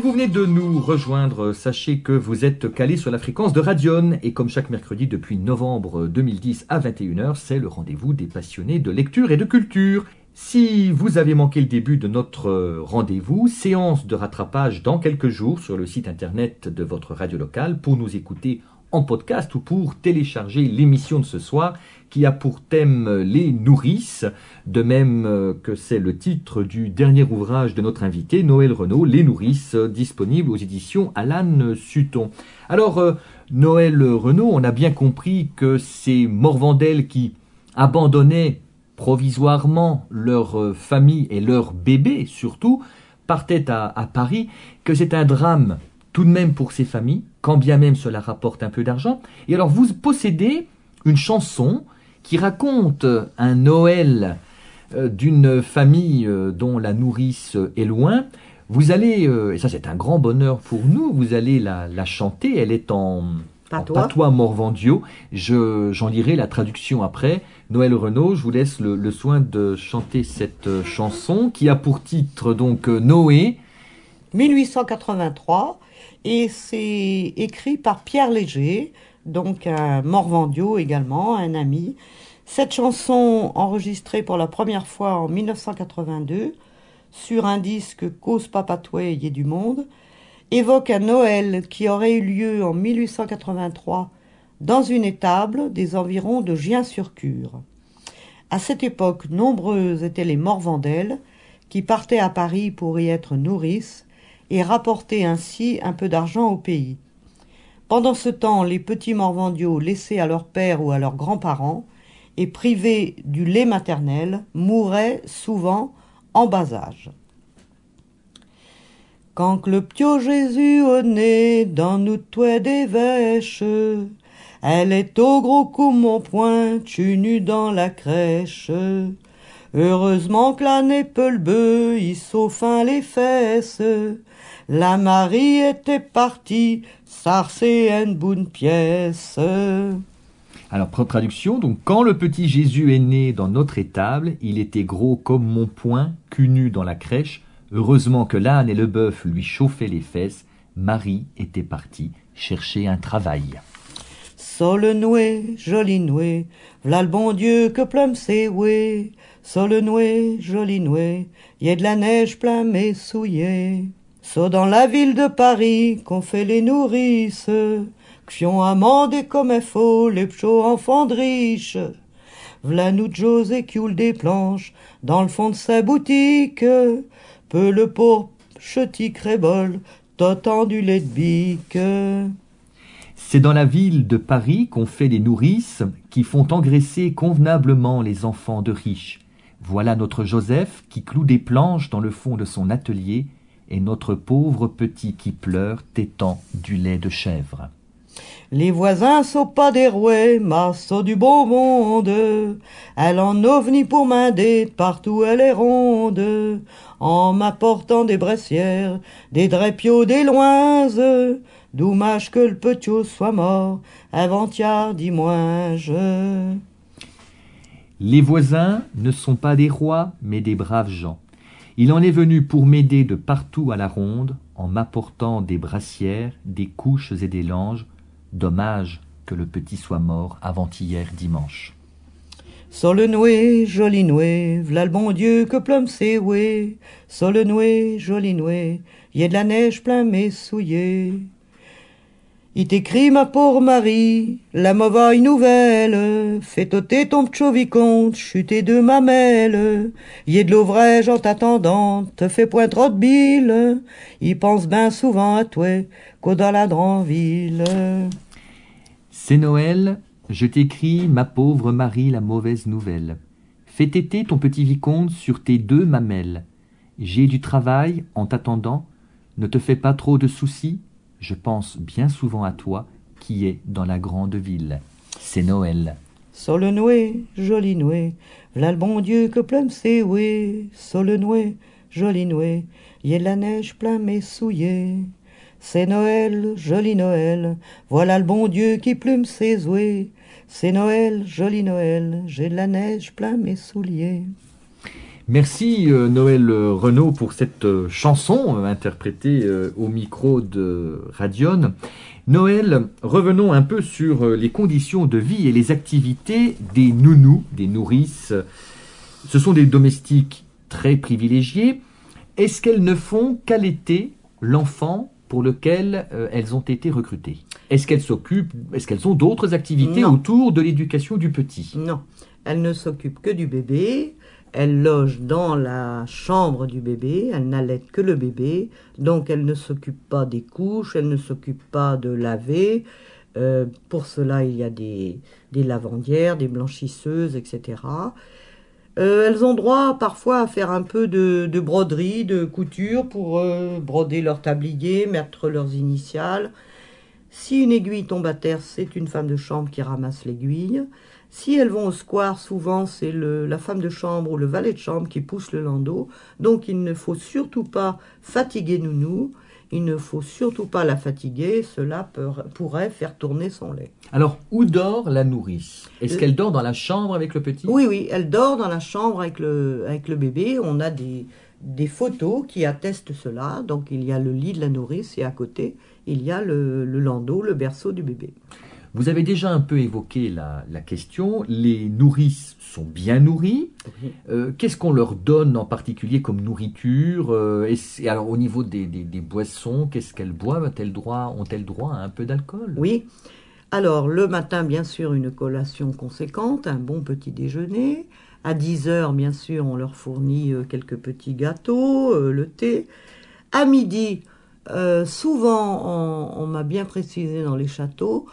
vous venez de nous rejoindre, sachez que vous êtes calés sur la fréquence de Radion et comme chaque mercredi depuis novembre deux mille dix à vingt et une heures, c'est le rendez-vous des passionnés de lecture et de culture. Si vous avez manqué le début de notre rendez-vous, séance de rattrapage dans quelques jours sur le site internet de votre radio locale pour nous écouter en podcast ou pour télécharger l'émission de ce soir qui a pour thème les nourrices, de même que c'est le titre du dernier ouvrage de notre invité, Noël Renaud, Les nourrices, disponible aux éditions Alan Sutton. Alors, euh, Noël Renaud, on a bien compris que ces Morvandels qui abandonnaient provisoirement leur famille et leurs bébés surtout, partaient à, à Paris, que c'est un drame tout de même pour ces familles, quand bien même cela rapporte un peu d'argent. Et alors vous possédez une chanson qui raconte un Noël euh, d'une famille euh, dont la nourrice est loin. Vous allez, euh, et ça c'est un grand bonheur pour nous, vous allez la, la chanter, elle est en patois, en patois morvandio. Je, j'en lirai la traduction après. Noël Renaud, je vous laisse le, le soin de chanter cette chanson qui a pour titre donc Noé. mille huit cent quatre-vingt-trois, et c'est écrit par Pierre Léger, donc un Morvandio également, un ami. Cette chanson, enregistrée pour la première fois en mille neuf cent quatre-vingt-deux, sur un disque Cause Papatoué y est du monde, évoque un Noël qui aurait eu lieu en mille huit cent quatre-vingt-trois dans une étable des environs de Gien-sur-Cure. À cette époque, nombreuses étaient les Morvandels qui partaient à Paris pour y être nourrices et rapporter ainsi un peu d'argent au pays. Pendant ce temps, les petits Morvandiaux laissés à leur père ou à leurs grands-parents et privés du lait maternel mouraient souvent en bas âge. Quand que le p'tio Jésus au nez dans nous touais des vaches, elle est au gros coup mon poing, tu nu dans la crèche. Heureusement que l'année peut le bœuf, il fin les fesses. La Marie était partie, ça c'est une bonne pièce. Alors, traduction, donc, quand le petit Jésus est né dans notre étable, il était gros comme mon poing, cul nu dans la crèche. Heureusement que l'âne et le bœuf lui chauffaient les fesses. Marie était partie chercher un travail. Sol noué, joli noué, v'là le bon Dieu que plume c'est oué. Sol noué, joli noué, y a de la neige plein mes souillés. So dans la ville de Paris qu'on fait les nourrices, qu'fions amendé comme il faut les p'chots enfants de riches. V'là nous José qui houle des planches dans le fond de sa boutique, peu le pauvre ch'ti crébol t'as tendu lait de bique. C'est dans la ville de Paris qu'on fait les nourrices qui font engraisser convenablement les enfants de riches. Voilà notre Joseph qui cloue des planches dans le fond de son atelier et notre pauvre petit qui pleure tétant du lait de chèvre. Les voisins sont pas des rouets, mais sont du beau monde. Elle en ovni pour m'aider, partout elle est ronde. En m'apportant des bressières, des drépiaux, des loinges. Dommage que le petit soit mort, avant-hier, dis-moi-je. Les voisins ne sont pas des rois, mais des braves gens. Il en est venu pour m'aider de partout à la ronde, en m'apportant des brassières, des couches et des langes. Dommage que le petit soit mort avant-hier dimanche. Sol noué, joli noué, v'là le bon Dieu que plume c'est oué. Sol noué, joli noué, y a de la neige plein mes souillés. Il t'écrit ma pauvre Marie, la mauvaise nouvelle, fais ôter ton p'cho vicomte, chuter de mamelle, y a de l'ouvrage en t'attendant, te fais point trop de bile, il pense ben souvent à toi, qu'au dans la grande ville. C'est Noël, je t'écris ma pauvre Marie la mauvaise nouvelle. Fais téter ton petit vicomte sur tes deux mamelles. J'ai du travail en t'attendant, ne te fais pas trop de soucis. Je pense bien souvent à toi, qui est dans la grande ville. C'est Noël. Sol noué, joli noué, v'là le bon Dieu que plume c'est oué. Sol noué, joli noué, y a de la neige plein mes souillés. C'est Noël, joli Noël, voilà le bon Dieu qui plume ses oués. C'est Noël, joli Noël, j'ai de la neige plein mes souliers. Merci euh, Noël Renaud pour cette euh, chanson euh, interprétée euh, au micro de Radion. Noël, revenons un peu sur euh, les conditions de vie et les activités des nounous, des nourrices. Ce sont des domestiques très privilégiés. Est-ce qu'elles ne font qu'allaiter l'enfant pour lequel euh, elles ont été recrutées? Est-ce qu'elles s'occupent, est-ce qu'elles ont d'autres activités Non. autour de l'éducation du petit? Non, elles ne s'occupent que du bébé. Elles logent dans la chambre du bébé, elles n'allaitent que le bébé, donc elles ne s'occupent pas des couches, elles ne s'occupent pas de laver. Euh, pour cela, il y a des, des lavandières, des blanchisseuses, et cetera. Euh, elles ont droit parfois à faire un peu de, de broderie, de couture pour euh, broder leur tablier, mettre leurs initiales. Si une aiguille tombe à terre, c'est une femme de chambre qui ramasse l'aiguille. Si elles vont au square, souvent c'est le, la femme de chambre ou le valet de chambre qui pousse le landau. Donc il ne faut surtout pas fatiguer Nounou, il ne faut surtout pas la fatiguer, cela peut, pourrait faire tourner son lait. Alors, où dort la nourrice? Est-ce Euh, qu'elle dort dans la chambre avec le petit? Oui, oui, elle dort dans la chambre avec le, avec le bébé. On a des, des photos qui attestent cela. Donc il y a le lit de la nourrice et à côté, il y a le, le landau, le berceau du bébé. Vous avez déjà un peu évoqué la, la question. Les nourrices sont bien nourries. Oui. Euh, Qu'est-ce qu'on leur donne en particulier comme nourriture? euh, et, et alors au niveau des, des, des boissons, qu'est-ce qu'elles boivent? Ont-elles droit, ont-elles droit à un peu d'alcool? Oui. Alors, le matin, bien sûr, une collation conséquente, un bon petit déjeuner. À dix heures, bien sûr, on leur fournit euh, quelques petits gâteaux, euh, le thé. À midi, euh, souvent, on, on m'a bien précisé dans les châteaux,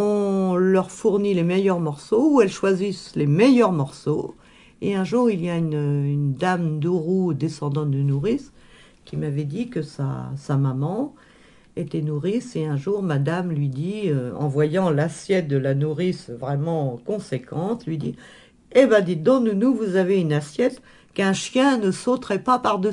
on leur fournit les meilleurs morceaux, ou elles choisissent les meilleurs morceaux. Et un jour, il y a une, une dame d'Ourou, descendante de nourrice, qui m'avait dit que sa, sa maman était nourrice, et un jour, madame lui dit, euh, en voyant l'assiette de la nourrice vraiment conséquente, lui dit « Eh ben, dites donc, Nounou, vous avez une assiette qu'un chien ne sauterait pas par-dessus. »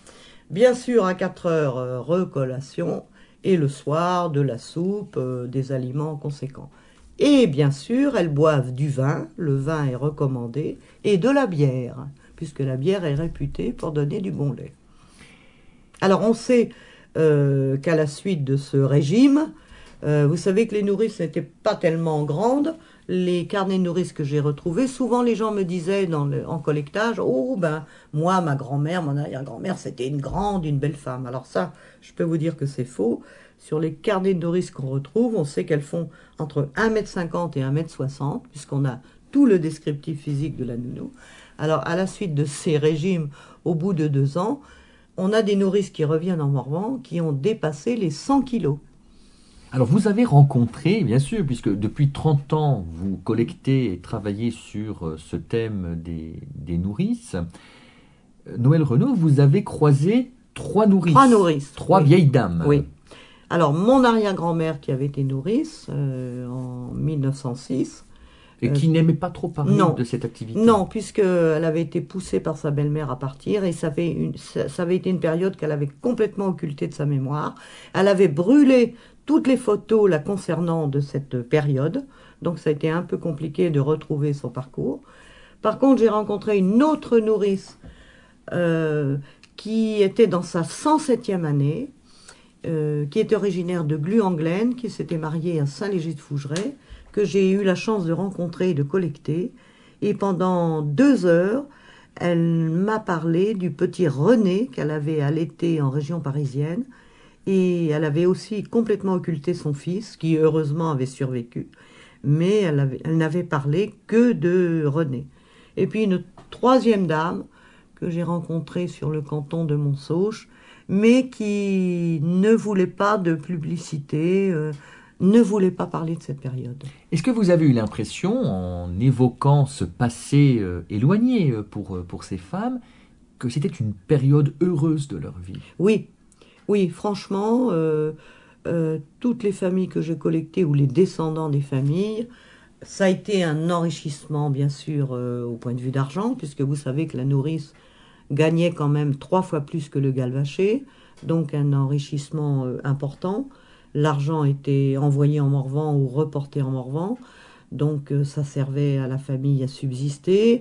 Bien sûr, à quatre heures, euh, recollation, et le soir, de la soupe, euh, des aliments conséquents. Et bien sûr, elles boivent du vin, le vin est recommandé, et de la bière, puisque la bière est réputée pour donner du bon lait. Alors, on sait euh, qu'à la suite de ce régime, euh, vous savez que les nourrices n'étaient pas tellement grandes. Les carnets de nourrices que j'ai retrouvés, souvent les gens me disaient dans le, en collectage, oh ben moi, ma grand-mère, mon arrière-grand-mère, c'était une grande, une belle femme. Alors ça, je peux vous dire que c'est faux. Sur les carnets de nourrices qu'on retrouve, on sait qu'elles font entre un mètre cinquante et un mètre soixante, puisqu'on a tout le descriptif physique de la nounou. Alors à la suite de ces régimes, au bout de deux ans, on a des nourrices qui reviennent en Morvan qui ont dépassé les cent kilos. Alors vous avez rencontré, bien sûr, puisque depuis trente ans, vous collectez et travaillez sur ce thème des, des nourrices. Noël Renaud, vous avez croisé trois nourrices. Trois nourrices. Trois oui. vieilles dames. Oui. Alors, mon arrière-grand-mère qui avait été nourrice euh, en mille neuf cent six. Et qui euh, n'aimait pas trop parler non, de cette activité. Non, puisqu'elle avait été poussée par sa belle-mère à partir, et ça avait, une, ça, ça avait été une période qu'elle avait complètement occultée de sa mémoire. Elle avait brûlé toutes les photos la concernant de cette période, donc ça a été un peu compliqué de retrouver son parcours. Par contre, j'ai rencontré une autre nourrice euh, qui était dans sa cent septième année, euh, qui est originaire de Glu-en-Glen, qui s'était mariée à Saint-Léger-de-Fougeray, que j'ai eu la chance de rencontrer et de collecter. Et pendant deux heures, elle m'a parlé du petit René qu'elle avait allaité en région parisienne. Et elle avait aussi complètement occulté son fils, qui heureusement avait survécu. Mais elle, avait, elle n'avait parlé que de René. Et puis une troisième dame que j'ai rencontrée sur le canton de Montsauche, mais qui ne voulait pas de publicité, euh, ne voulait pas parler de cette période. Est-ce que vous avez eu l'impression, en évoquant ce passé euh, éloigné pour, pour ces femmes, que c'était une période heureuse de leur vie? Oui, oui, franchement, euh, euh, toutes les familles que j'ai collectées, ou les descendants des familles, ça a été un enrichissement, bien sûr, euh, au point de vue d'argent, puisque vous savez que la nourrice gagnait quand même trois fois plus que le galvaché, donc un enrichissement euh, important. L'argent était envoyé en Morvan ou reporté en Morvan, donc euh, ça servait à la famille à subsister.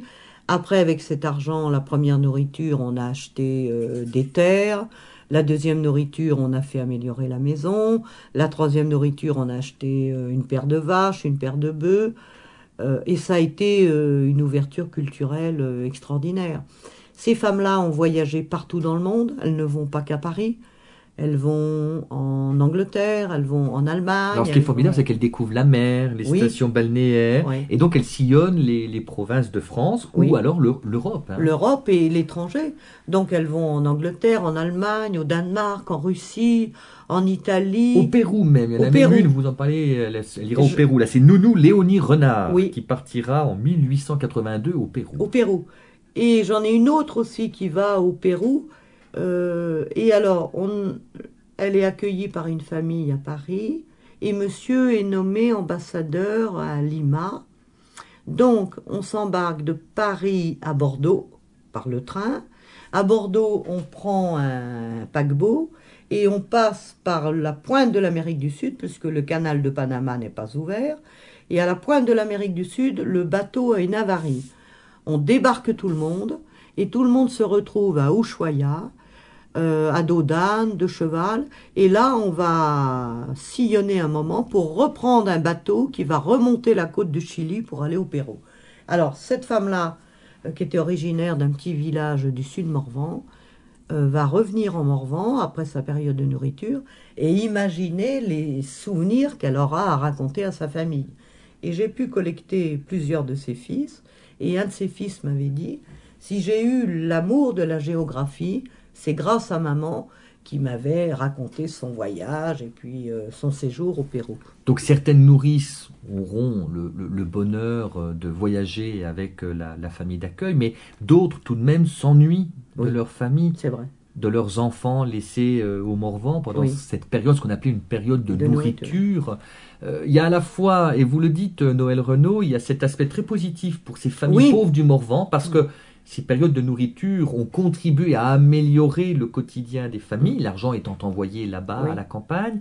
Après, avec cet argent, la première nourriture, on a acheté euh, des terres. La deuxième nourriture, on a fait améliorer la maison. La troisième nourriture, on a acheté euh, une paire de vaches, une paire de bœufs. Euh, et ça a été euh, une ouverture culturelle euh, extraordinaire. Ces femmes-là ont voyagé partout dans le monde. Elles ne vont pas qu'à Paris. Elles vont en Angleterre, elles vont en Allemagne. Alors, ce qui est elles formidable, vont- c'est qu'elles découvrent la mer, les Oui. stations balnéaires, Oui. et donc elles sillonnent les, les provinces de France Oui. ou alors le- l'Europe. hein. l'Europe et l'étranger. Donc elles vont en Angleterre, en Allemagne, au Danemark, en Russie, en Italie. Au Pérou même, il y en Au a Pérou. même une, vous en parlez, elle, elle ira au Je- Pérou. Là, c'est Nounou Léonie Renard Oui. qui partira en mille huit cent quatre-vingt-deux au Pérou. Au Pérou. Et j'en ai une autre aussi qui va au Pérou. Euh, et alors, on, elle est accueillie par une famille à Paris. Et monsieur est nommé ambassadeur à Lima. Donc, on s'embarque de Paris à Bordeaux par le train. À Bordeaux, on prend un paquebot et on passe par la pointe de l'Amérique du Sud, puisque le canal de Panama n'est pas ouvert. Et à la pointe de l'Amérique du Sud, le bateau a une avarie. On débarque tout le monde et tout le monde se retrouve à Ushuaia, euh, à dos d'âne, de cheval. Et là, on va sillonner un moment pour reprendre un bateau qui va remonter la côte du Chili pour aller au Pérou. Alors, cette femme-là, euh, qui était originaire d'un petit village du sud Morvan, euh, va revenir en Morvan après sa période de nourriture et imaginer les souvenirs qu'elle aura à raconter à sa famille. Et j'ai pu collecter plusieurs de ses fils, et un de ses fils m'avait dit, si j'ai eu l'amour de la géographie, c'est grâce à maman qui m'avait raconté son voyage et puis euh, son séjour au Pérou. Donc certaines nourrices auront le, le- le bonheur euh, de voyager avec euh, la, la famille d'accueil, mais d'autres tout de même s'ennuient de Oui. leur famille, C'est vrai. de leurs enfants laissés euh, au Morvan pendant Oui. cette période, ce qu'on appelait une période de, De nourriture. Euh, il y a à la fois, et vous le dites euh, Noël Renaud, il y a cet aspect très positif pour ces familles Oui. pauvres du Morvan, parce que ces périodes de nourriture ont contribué à améliorer le quotidien des familles, l'argent étant envoyé là-bas Oui. à la campagne.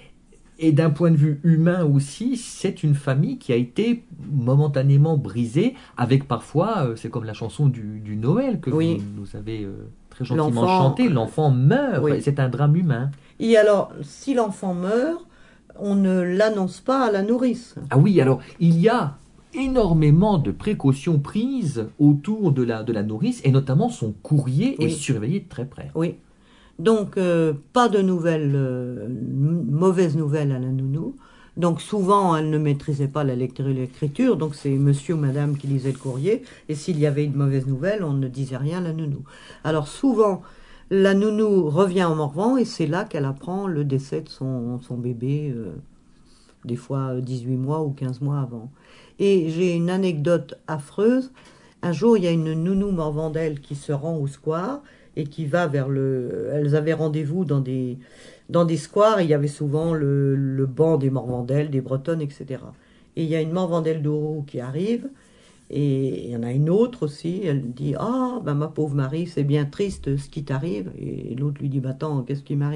Et d'un point de vue humain aussi, c'est une famille qui a été momentanément brisée, avec parfois, euh, c'est comme la chanson du, du Noël que Oui. vous nous avez euh, très gentiment L'enfant- chanté, l'enfant meurt, Oui. c'est un drame humain. Et alors, si l'enfant meurt, on ne l'annonce pas à la nourrice. Ah oui, alors il y a énormément de précautions prises autour de la, de la nourrice, et notamment son courrier est Oui. surveillé de très près. Oui. Donc, euh, pas de nouvelles, euh, n- mauvaises nouvelles à la nounou. Donc, souvent, elle ne maîtrisait pas la lecture et l'écriture. Donc, c'est monsieur ou madame qui lisait le courrier. Et s'il y avait une mauvaise nouvelle, on ne disait rien à la nounou. Alors, souvent, la nounou revient en Morvan et c'est là qu'elle apprend le décès de son, son bébé, euh, des fois dix-huit mois ou quinze mois avant. Et j'ai une anecdote affreuse. Un jour, il y a une nounou morvandaise qui se rend au square et qui va vers le... Elles avaient rendez-vous dans des, dans des squares, et il y avait souvent le, le banc des Morvandelles, des Bretonnes, et cetera. Et il y a une Morvandelle d'Oro qui arrive, et il y en a une autre aussi, elle dit « Ah, ben ma pauvre Marie, c'est bien triste ce qui t'arrive. » Et l'autre lui dit bah, « Attends, qu'est-ce qui m'arrive ?»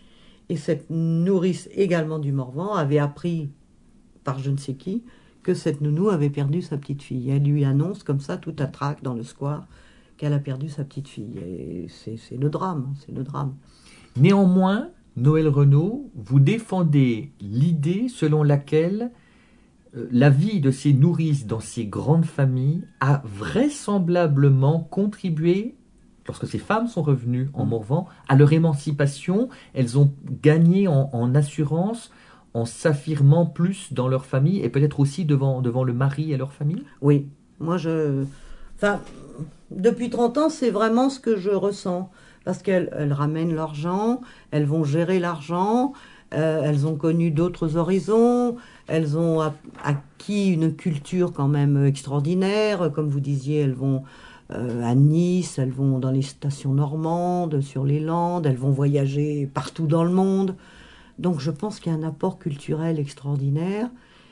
Et cette nourrice, également du Morvan, avait appris, par je ne sais qui, que cette nounou avait perdu sa petite fille. Elle lui annonce comme ça, tout à trac dans le square, qu'elle a perdu sa petite fille. Et c'est c'est le drame, c'est le drame. Néanmoins, Noël Renaud, vous défendez l'idée selon laquelle euh, la vie de ces nourrices dans ces grandes familles a vraisemblablement contribué, lorsque ces femmes sont revenues en Morvan, à leur émancipation. Elles ont gagné en, en assurance, en s'affirmant plus dans leur famille et peut-être aussi devant, devant le mari et leur famille. Oui, moi je... Enfin, depuis trente ans, c'est vraiment ce que je ressens. Parce qu'elles elles ramènent l'argent, elles vont gérer l'argent, euh, elles ont connu d'autres horizons, elles ont a- acquis une culture quand même extraordinaire. Comme vous disiez, elles vont euh, à Nice, elles vont dans les stations normandes, sur les Landes, elles vont voyager partout dans le monde. Donc je pense qu'il y a un apport culturel extraordinaire.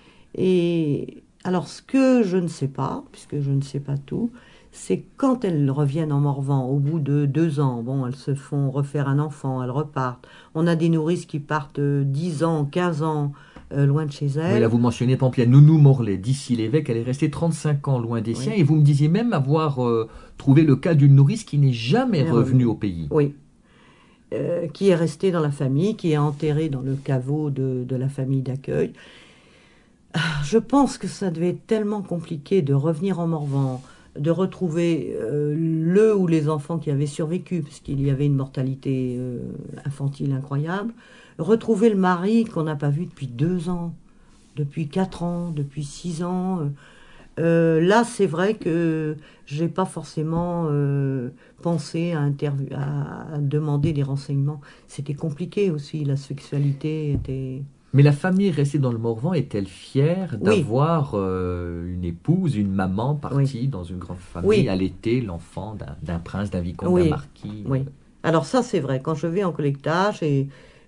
Et alors ce que je ne sais pas, puisque je ne sais pas tout, c'est quand elles reviennent en Morvan, au bout de deux ans, bon, elles se font refaire un enfant, elles repartent. On a des nourrices qui partent dix ans, quinze ans euh, loin de chez elle. Oui, là, vous mentionnez, par exemple, il y a Nounou Morlaix, d'ici l'évêque, elle est restée trente-cinq ans loin des Oui. siens, et vous me disiez même avoir euh, trouvé le cas d'une nourrice qui n'est jamais Elle est revenue revenue. au pays. Oui. Euh, qui est restée dans la famille, qui est enterrée dans le caveau de, de la famille d'accueil. Ah, je pense que ça devait être tellement compliqué de revenir en Morvan, de retrouver euh, le ou les enfants qui avaient survécu, parce qu'il y avait une mortalité euh, infantile incroyable, retrouver le mari qu'on n'a pas vu depuis deux ans, depuis quatre ans, depuis six ans. Euh, euh, là, c'est vrai que j'ai pas forcément euh, pensé à, interview- à, à demander des renseignements. C'était compliqué aussi, la sexualité était... Mais la famille restée dans le Morvan est-elle fière Oui. d'avoir euh, une épouse, une maman partie Oui. dans une grande famille, Oui. allaiter l'enfant d'un, d'un prince, d'un vicomte, Oui. d'un marquis? Oui. Alors ça, c'est vrai. Quand je vais en collectage et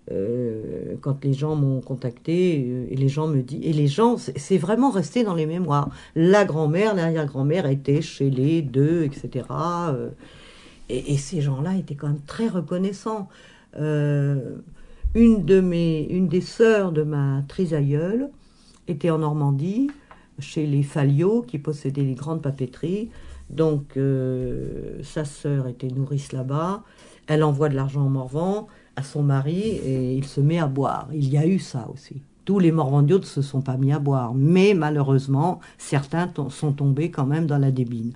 euh, quand les gens m'ont contacté euh, et les gens me disent... Et les gens, c'est, c'est vraiment resté dans les mémoires. La grand-mère, l'arrière-grand-mère était chez les deux, et cetera. Euh, et, et ces gens-là étaient quand même très reconnaissants. Euh, une, de mes, une des sœurs de ma trisaïeule était en Normandie, chez les Falliot, qui possédaient des grandes papeteries. Donc, euh, sa sœur était nourrice là-bas. Elle envoie de l'argent en Morvan à son mari et il se met à boire. Il y a eu ça aussi. Tous les Morvandiaux ne se sont pas mis à boire, mais malheureusement, certains to- sont tombés quand même dans la débine.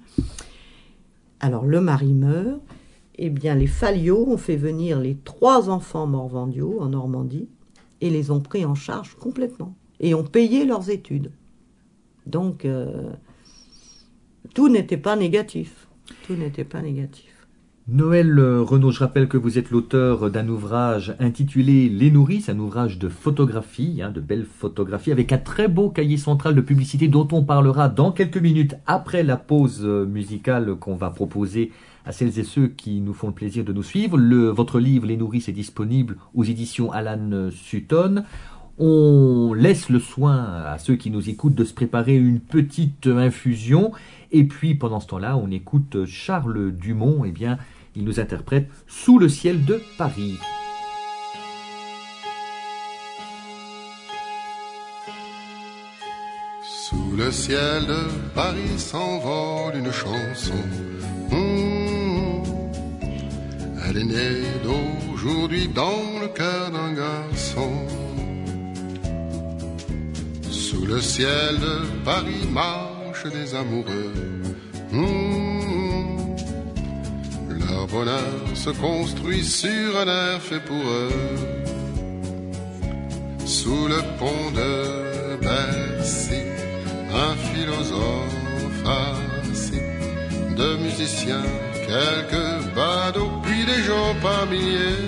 Alors, le mari meurt. Eh bien, les Falliot ont fait venir les trois enfants Morvandiaux en Normandie et les ont pris en charge complètement et ont payé leurs études. Donc, euh, tout n'était pas négatif. Tout n'était pas négatif. Noël euh, Renaud, je rappelle que vous êtes l'auteur d'un ouvrage intitulé Les Nourrices, un ouvrage de photographie, hein, de belles photographies, avec un très beau cahier central de publicité dont on parlera dans quelques minutes après la pause euh, musicale qu'on va proposer à celles et ceux qui nous font le plaisir de nous suivre. Le, votre livre Les Nourrices est disponible aux éditions Alan Sutton. On laisse le soin à ceux qui nous écoutent de se préparer une petite infusion. Et puis, pendant ce temps-là, on écoute Charles Dumont. Eh bien, il nous interprète « Sous le ciel de Paris ». Sous le ciel de Paris s'envole une chanson. Mmh. Elle est née d'aujourd'hui dans le cœur d'un garçon. Sous le ciel de Paris marchent des amoureux. Mmh. Leur bonheur se construit sur un air fait pour eux. Sous le pont de Bercy, un philosophe assis, deux musiciens, quelques badauds, puis des gens par milliers.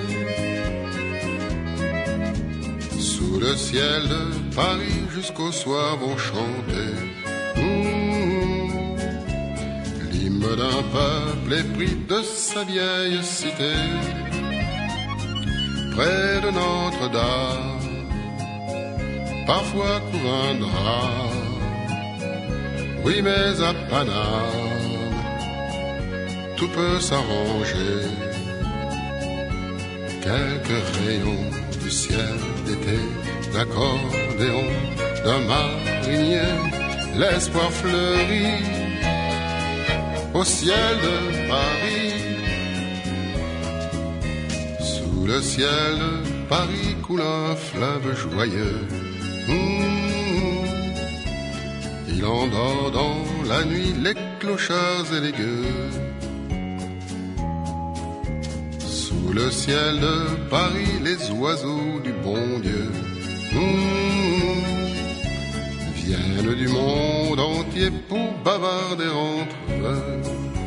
Sous le ciel de Paris jusqu'au soir vont chanter mmh, l'hymne d'un peuple épris de sa vieille cité. Près de Notre-Dame, parfois couvre un drap. Oui, mais à Paname, tout peut s'arranger. Quelques rayons du ciel d'été, d'accordéon, d'un marinier, l'espoir fleurit au ciel de Paris. Sous le ciel de Paris coule un fleuve joyeux. Mmh. Il endort dans la nuit les clochards et les gueux. Sous le ciel de Paris, les oiseaux du bon Dieu mmh, viennent du monde entier pour bavarder entre eux.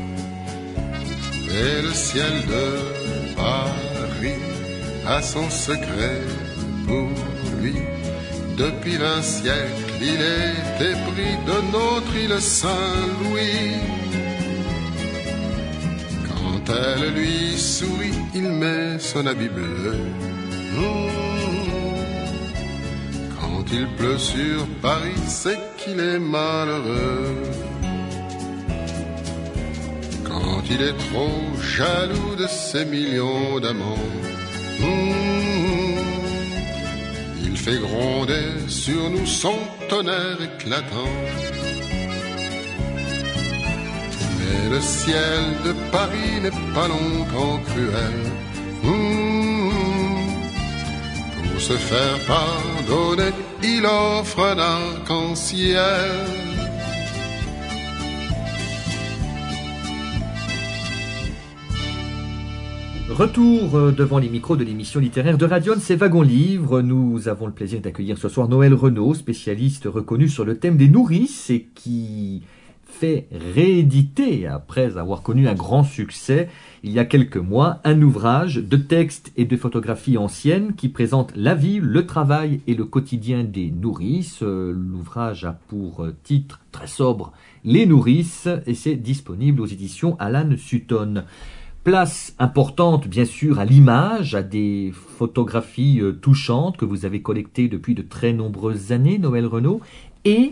Et le ciel de Paris a son secret pour lui. Depuis vingt siècles, il est épris de notre île Saint-Louis. Quand elle lui sourit, il met son habit bleu. Mmh. Quand il pleut sur Paris, c'est qu'il est malheureux. Quand il est trop jaloux de ses millions d'amants, mmh, il fait gronder sur nous son tonnerre éclatant. Mais le ciel de Paris n'est pas longtemps cruel. Mmh. Pour se faire pardonner, il offre un arc-en-ciel. Retour devant les micros de l'émission littéraire de Radion, c'est Wagon Livre. Nous avons le plaisir d'accueillir ce soir Noël Renaud, spécialiste reconnu sur le thème des nourrices et qui fait rééditer, après avoir connu un grand succès il y a quelques mois, un ouvrage de textes et de photographies anciennes qui présente la vie, le travail et le quotidien des nourrices. L'ouvrage a pour titre très sobre « Les nourrices » et c'est disponible aux éditions Alan Sutton. Place importante, bien sûr, à l'image, à des photographies euh, touchantes que vous avez collectées depuis de très nombreuses années, Noël Renaud, et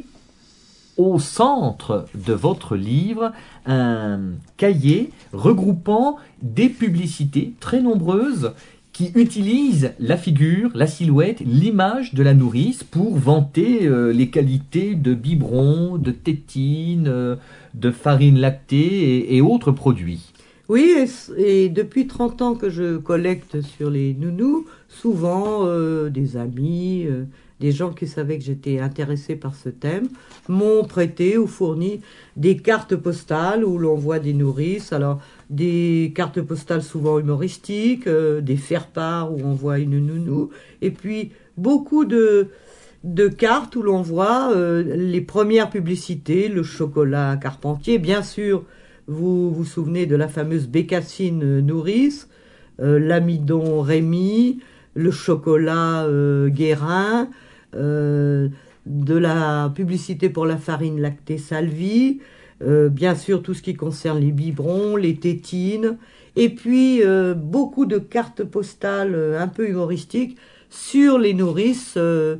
au centre de votre livre, un cahier regroupant des publicités très nombreuses qui utilisent la figure, la silhouette, l'image de la nourrice pour vanter euh, les qualités de biberon, de tétine, euh, de farine lactée et, et autres produits. Oui, et, et depuis trente ans que je collecte sur les nounous, souvent euh, des amis, euh, des gens qui savaient que j'étais intéressée par ce thème, m'ont prêté ou fourni des cartes postales où l'on voit des nourrices. Alors, des cartes postales souvent humoristiques, euh, des faire-part où on voit une nounou, et puis beaucoup de, de cartes où l'on voit euh, les premières publicités, le chocolat Carpentier, bien sûr. Vous vous souvenez de la fameuse bécassine nourrice, euh, l'amidon Rémy, le chocolat euh, Guérin, euh, de la publicité pour la farine lactée Salvi, euh, bien sûr tout ce qui concerne les biberons, les tétines, et puis euh, beaucoup de cartes postales euh, un peu humoristiques sur les nourrices, euh,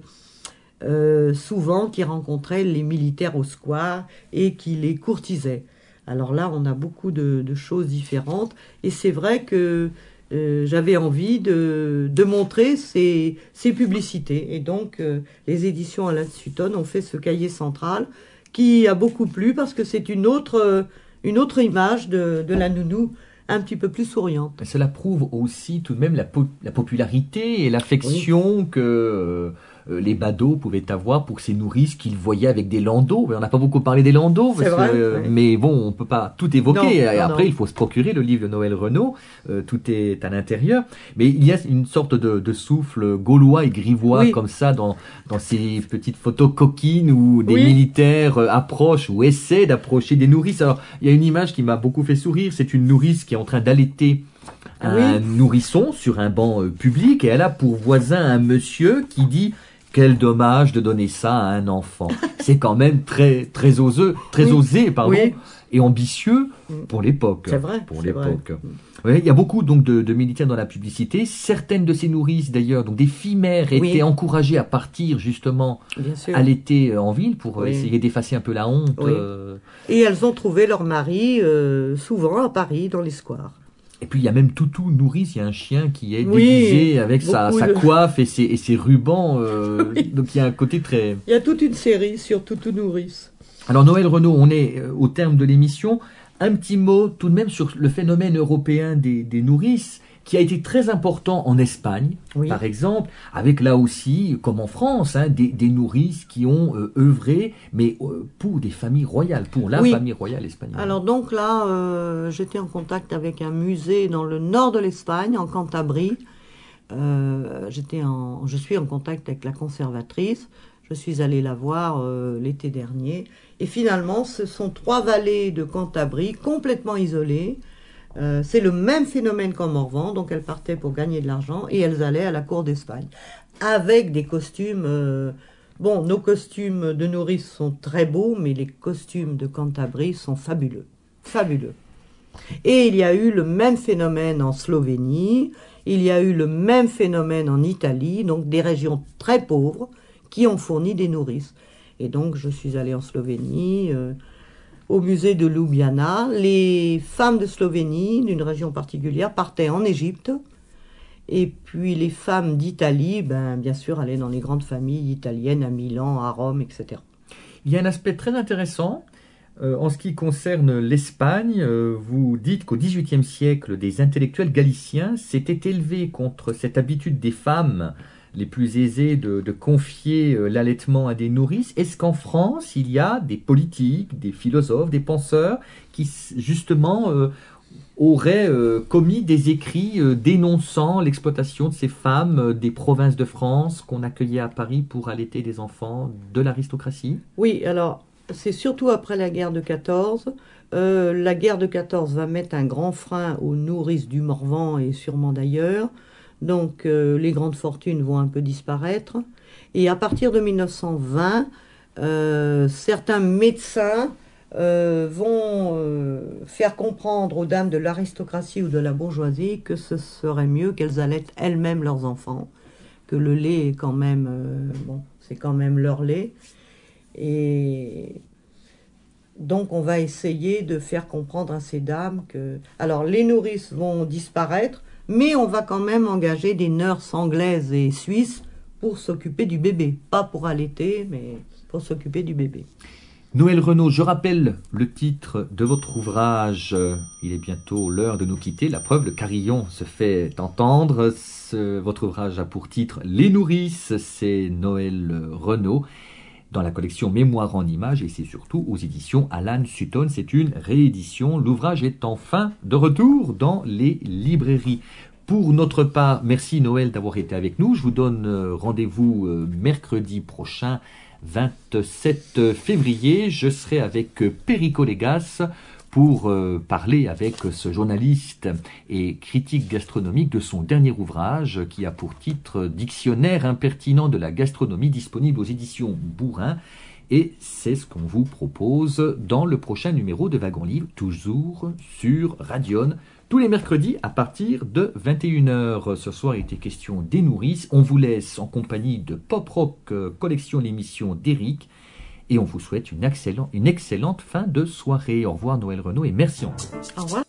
euh, souvent qui rencontraient les militaires au square et qui les courtisaient. Alors là, on a beaucoup de, de choses différentes et c'est vrai que euh, j'avais envie de, de montrer ces, ces publicités. Et donc, euh, les éditions Alan Sutton ont fait ce cahier central qui a beaucoup plu parce que c'est une autre, une autre image de, de la nounou un petit peu plus souriante. Et cela prouve aussi tout de même la, po- la popularité et l'affection oui. que... Euh, les badauds pouvaient avoir pour ces nourrices qu'ils voyaient avec des landaux. On n'a pas beaucoup parlé des landaux, parce vrai, que, oui. mais bon, on peut pas tout évoquer. Non, et non, après, non. il faut se procurer le livre de Noël Renaud. Euh, tout est à l'intérieur. Mais il y a une sorte de, de souffle gaulois et grivois oui. comme ça dans, dans ces petites photos coquines où des oui. militaires approchent ou essaient d'approcher des nourrices. Alors, il y a une image qui m'a beaucoup fait sourire. C'est une nourrice qui est en train d'allaiter un oui. nourrisson sur un banc euh, public et elle a pour voisin un monsieur qui dit « Quel dommage de donner ça à un enfant ». C'est quand même très, très osé, très oui. osé pardon, oui. et ambitieux pour l'époque. C'est vrai. Pour c'est l'époque. Vrai. Oui, il y a beaucoup donc de, de militaires dans la publicité. Certaines de ces nourrices d'ailleurs, donc des filles mères, étaient oui. encouragées à partir justement à l'été en ville pour oui. essayer d'effacer un peu la honte. Oui. Euh... Et elles ont trouvé leur mari euh, souvent à Paris dans les squares. Et puis il y a même Toutou Nourrice, il y a un chien qui est oui, déguisé avec sa, sa coiffe et ses, et ses rubans. Euh, oui. Donc il y a un côté très... Il y a toute une série sur Toutou Nourrice. Alors Noël Renaud, on est au terme de l'émission. Un petit mot tout de même sur le phénomène européen des, des nourrices, qui a été très important en Espagne, oui. par exemple, avec là aussi, comme en France, hein, des, des nourrices qui ont euh, œuvré, mais euh, pour des familles royales, pour la oui. famille royale espagnole. Alors donc là, euh, j'étais en contact avec un musée dans le nord de l'Espagne, en Cantabrie. Euh, j'étais en, je suis en contact avec la conservatrice. Je suis allée la voir euh, l'été dernier. Et finalement, ce sont trois vallées de Cantabrie complètement isolées. Euh, c'est le même phénomène qu'en Morvan, donc elles partaient pour gagner de l'argent et elles allaient à la cour d'Espagne avec des costumes. Euh, bon, nos costumes de nourrice sont très beaux, mais les costumes de Cantabrie sont fabuleux, fabuleux. Et il y a eu le même phénomène en Slovénie, il y a eu le même phénomène en Italie, donc des régions très pauvres qui ont fourni des nourrices. Et donc je suis allée en Slovénie. Euh, Au musée de Ljubljana, les femmes de Slovénie, d'une région particulière, partaient en Égypte Et puis les femmes d'Italie, ben, bien sûr, allaient dans les grandes familles italiennes à Milan, à Rome, et cetera. Il y a un aspect très intéressant euh, en ce qui concerne l'Espagne. Euh, vous dites qu'au dix-huitième siècle, des intellectuels galiciens s'étaient élevés contre cette habitude des femmes les plus aisées de, de confier euh, l'allaitement à des nourrices. Est-ce qu'en France, il y a des politiques, des philosophes, des penseurs qui justement euh, auraient euh, commis des écrits euh, dénonçant l'exploitation de ces femmes euh, des provinces de France qu'on accueillait à Paris pour allaiter des enfants de l'aristocratie? Oui, alors c'est surtout après la guerre de quatorze. Euh, la guerre de quatorze va mettre un grand frein aux nourrices du Morvan et sûrement d'ailleurs. Donc euh, les grandes fortunes vont un peu disparaître. Et à partir de mille neuf cent vingt, euh, certains médecins euh, vont euh, faire comprendre aux dames de l'aristocratie ou de la bourgeoisie que ce serait mieux qu'elles allaitent elles-mêmes leurs enfants, que le lait est quand même, euh, bon, c'est quand même leur lait. Et donc on va essayer de faire comprendre à ces dames que... Alors les nourrices vont disparaître, mais on va quand même engager des nurses anglaises et suisses pour s'occuper du bébé. Pas pour allaiter, mais pour s'occuper du bébé. Noël Renaud, je rappelle le titre de votre ouvrage. Il est bientôt l'heure de nous quitter. La preuve, le carillon se fait entendre. Ce, votre ouvrage a pour titre « Les nourrices », c'est Noël Renaud, dans la collection Mémoires en images, et c'est surtout aux éditions Alan Sutton. C'est une réédition. L'ouvrage est enfin de retour dans les librairies. Pour notre part, merci Noël d'avoir été avec nous. Je vous donne rendez-vous mercredi prochain, vingt-sept février. Je serai avec Perico Légas pour euh, parler avec ce journaliste et critique gastronomique de son dernier ouvrage qui a pour titre « Dictionnaire impertinent de la gastronomie » disponible aux éditions Bourrin. Et c'est ce qu'on vous propose dans le prochain numéro de Wagon Livre, toujours sur Radion, tous les mercredis à partir de vingt et une heures. Ce soir, il était question des nourrices. On vous laisse en compagnie de Pop Rock Collection, l'émission d'Éric. Et on vous souhaite une excellente, une excellente fin de soirée. Au revoir Noël Renaud et merci encore. Au revoir.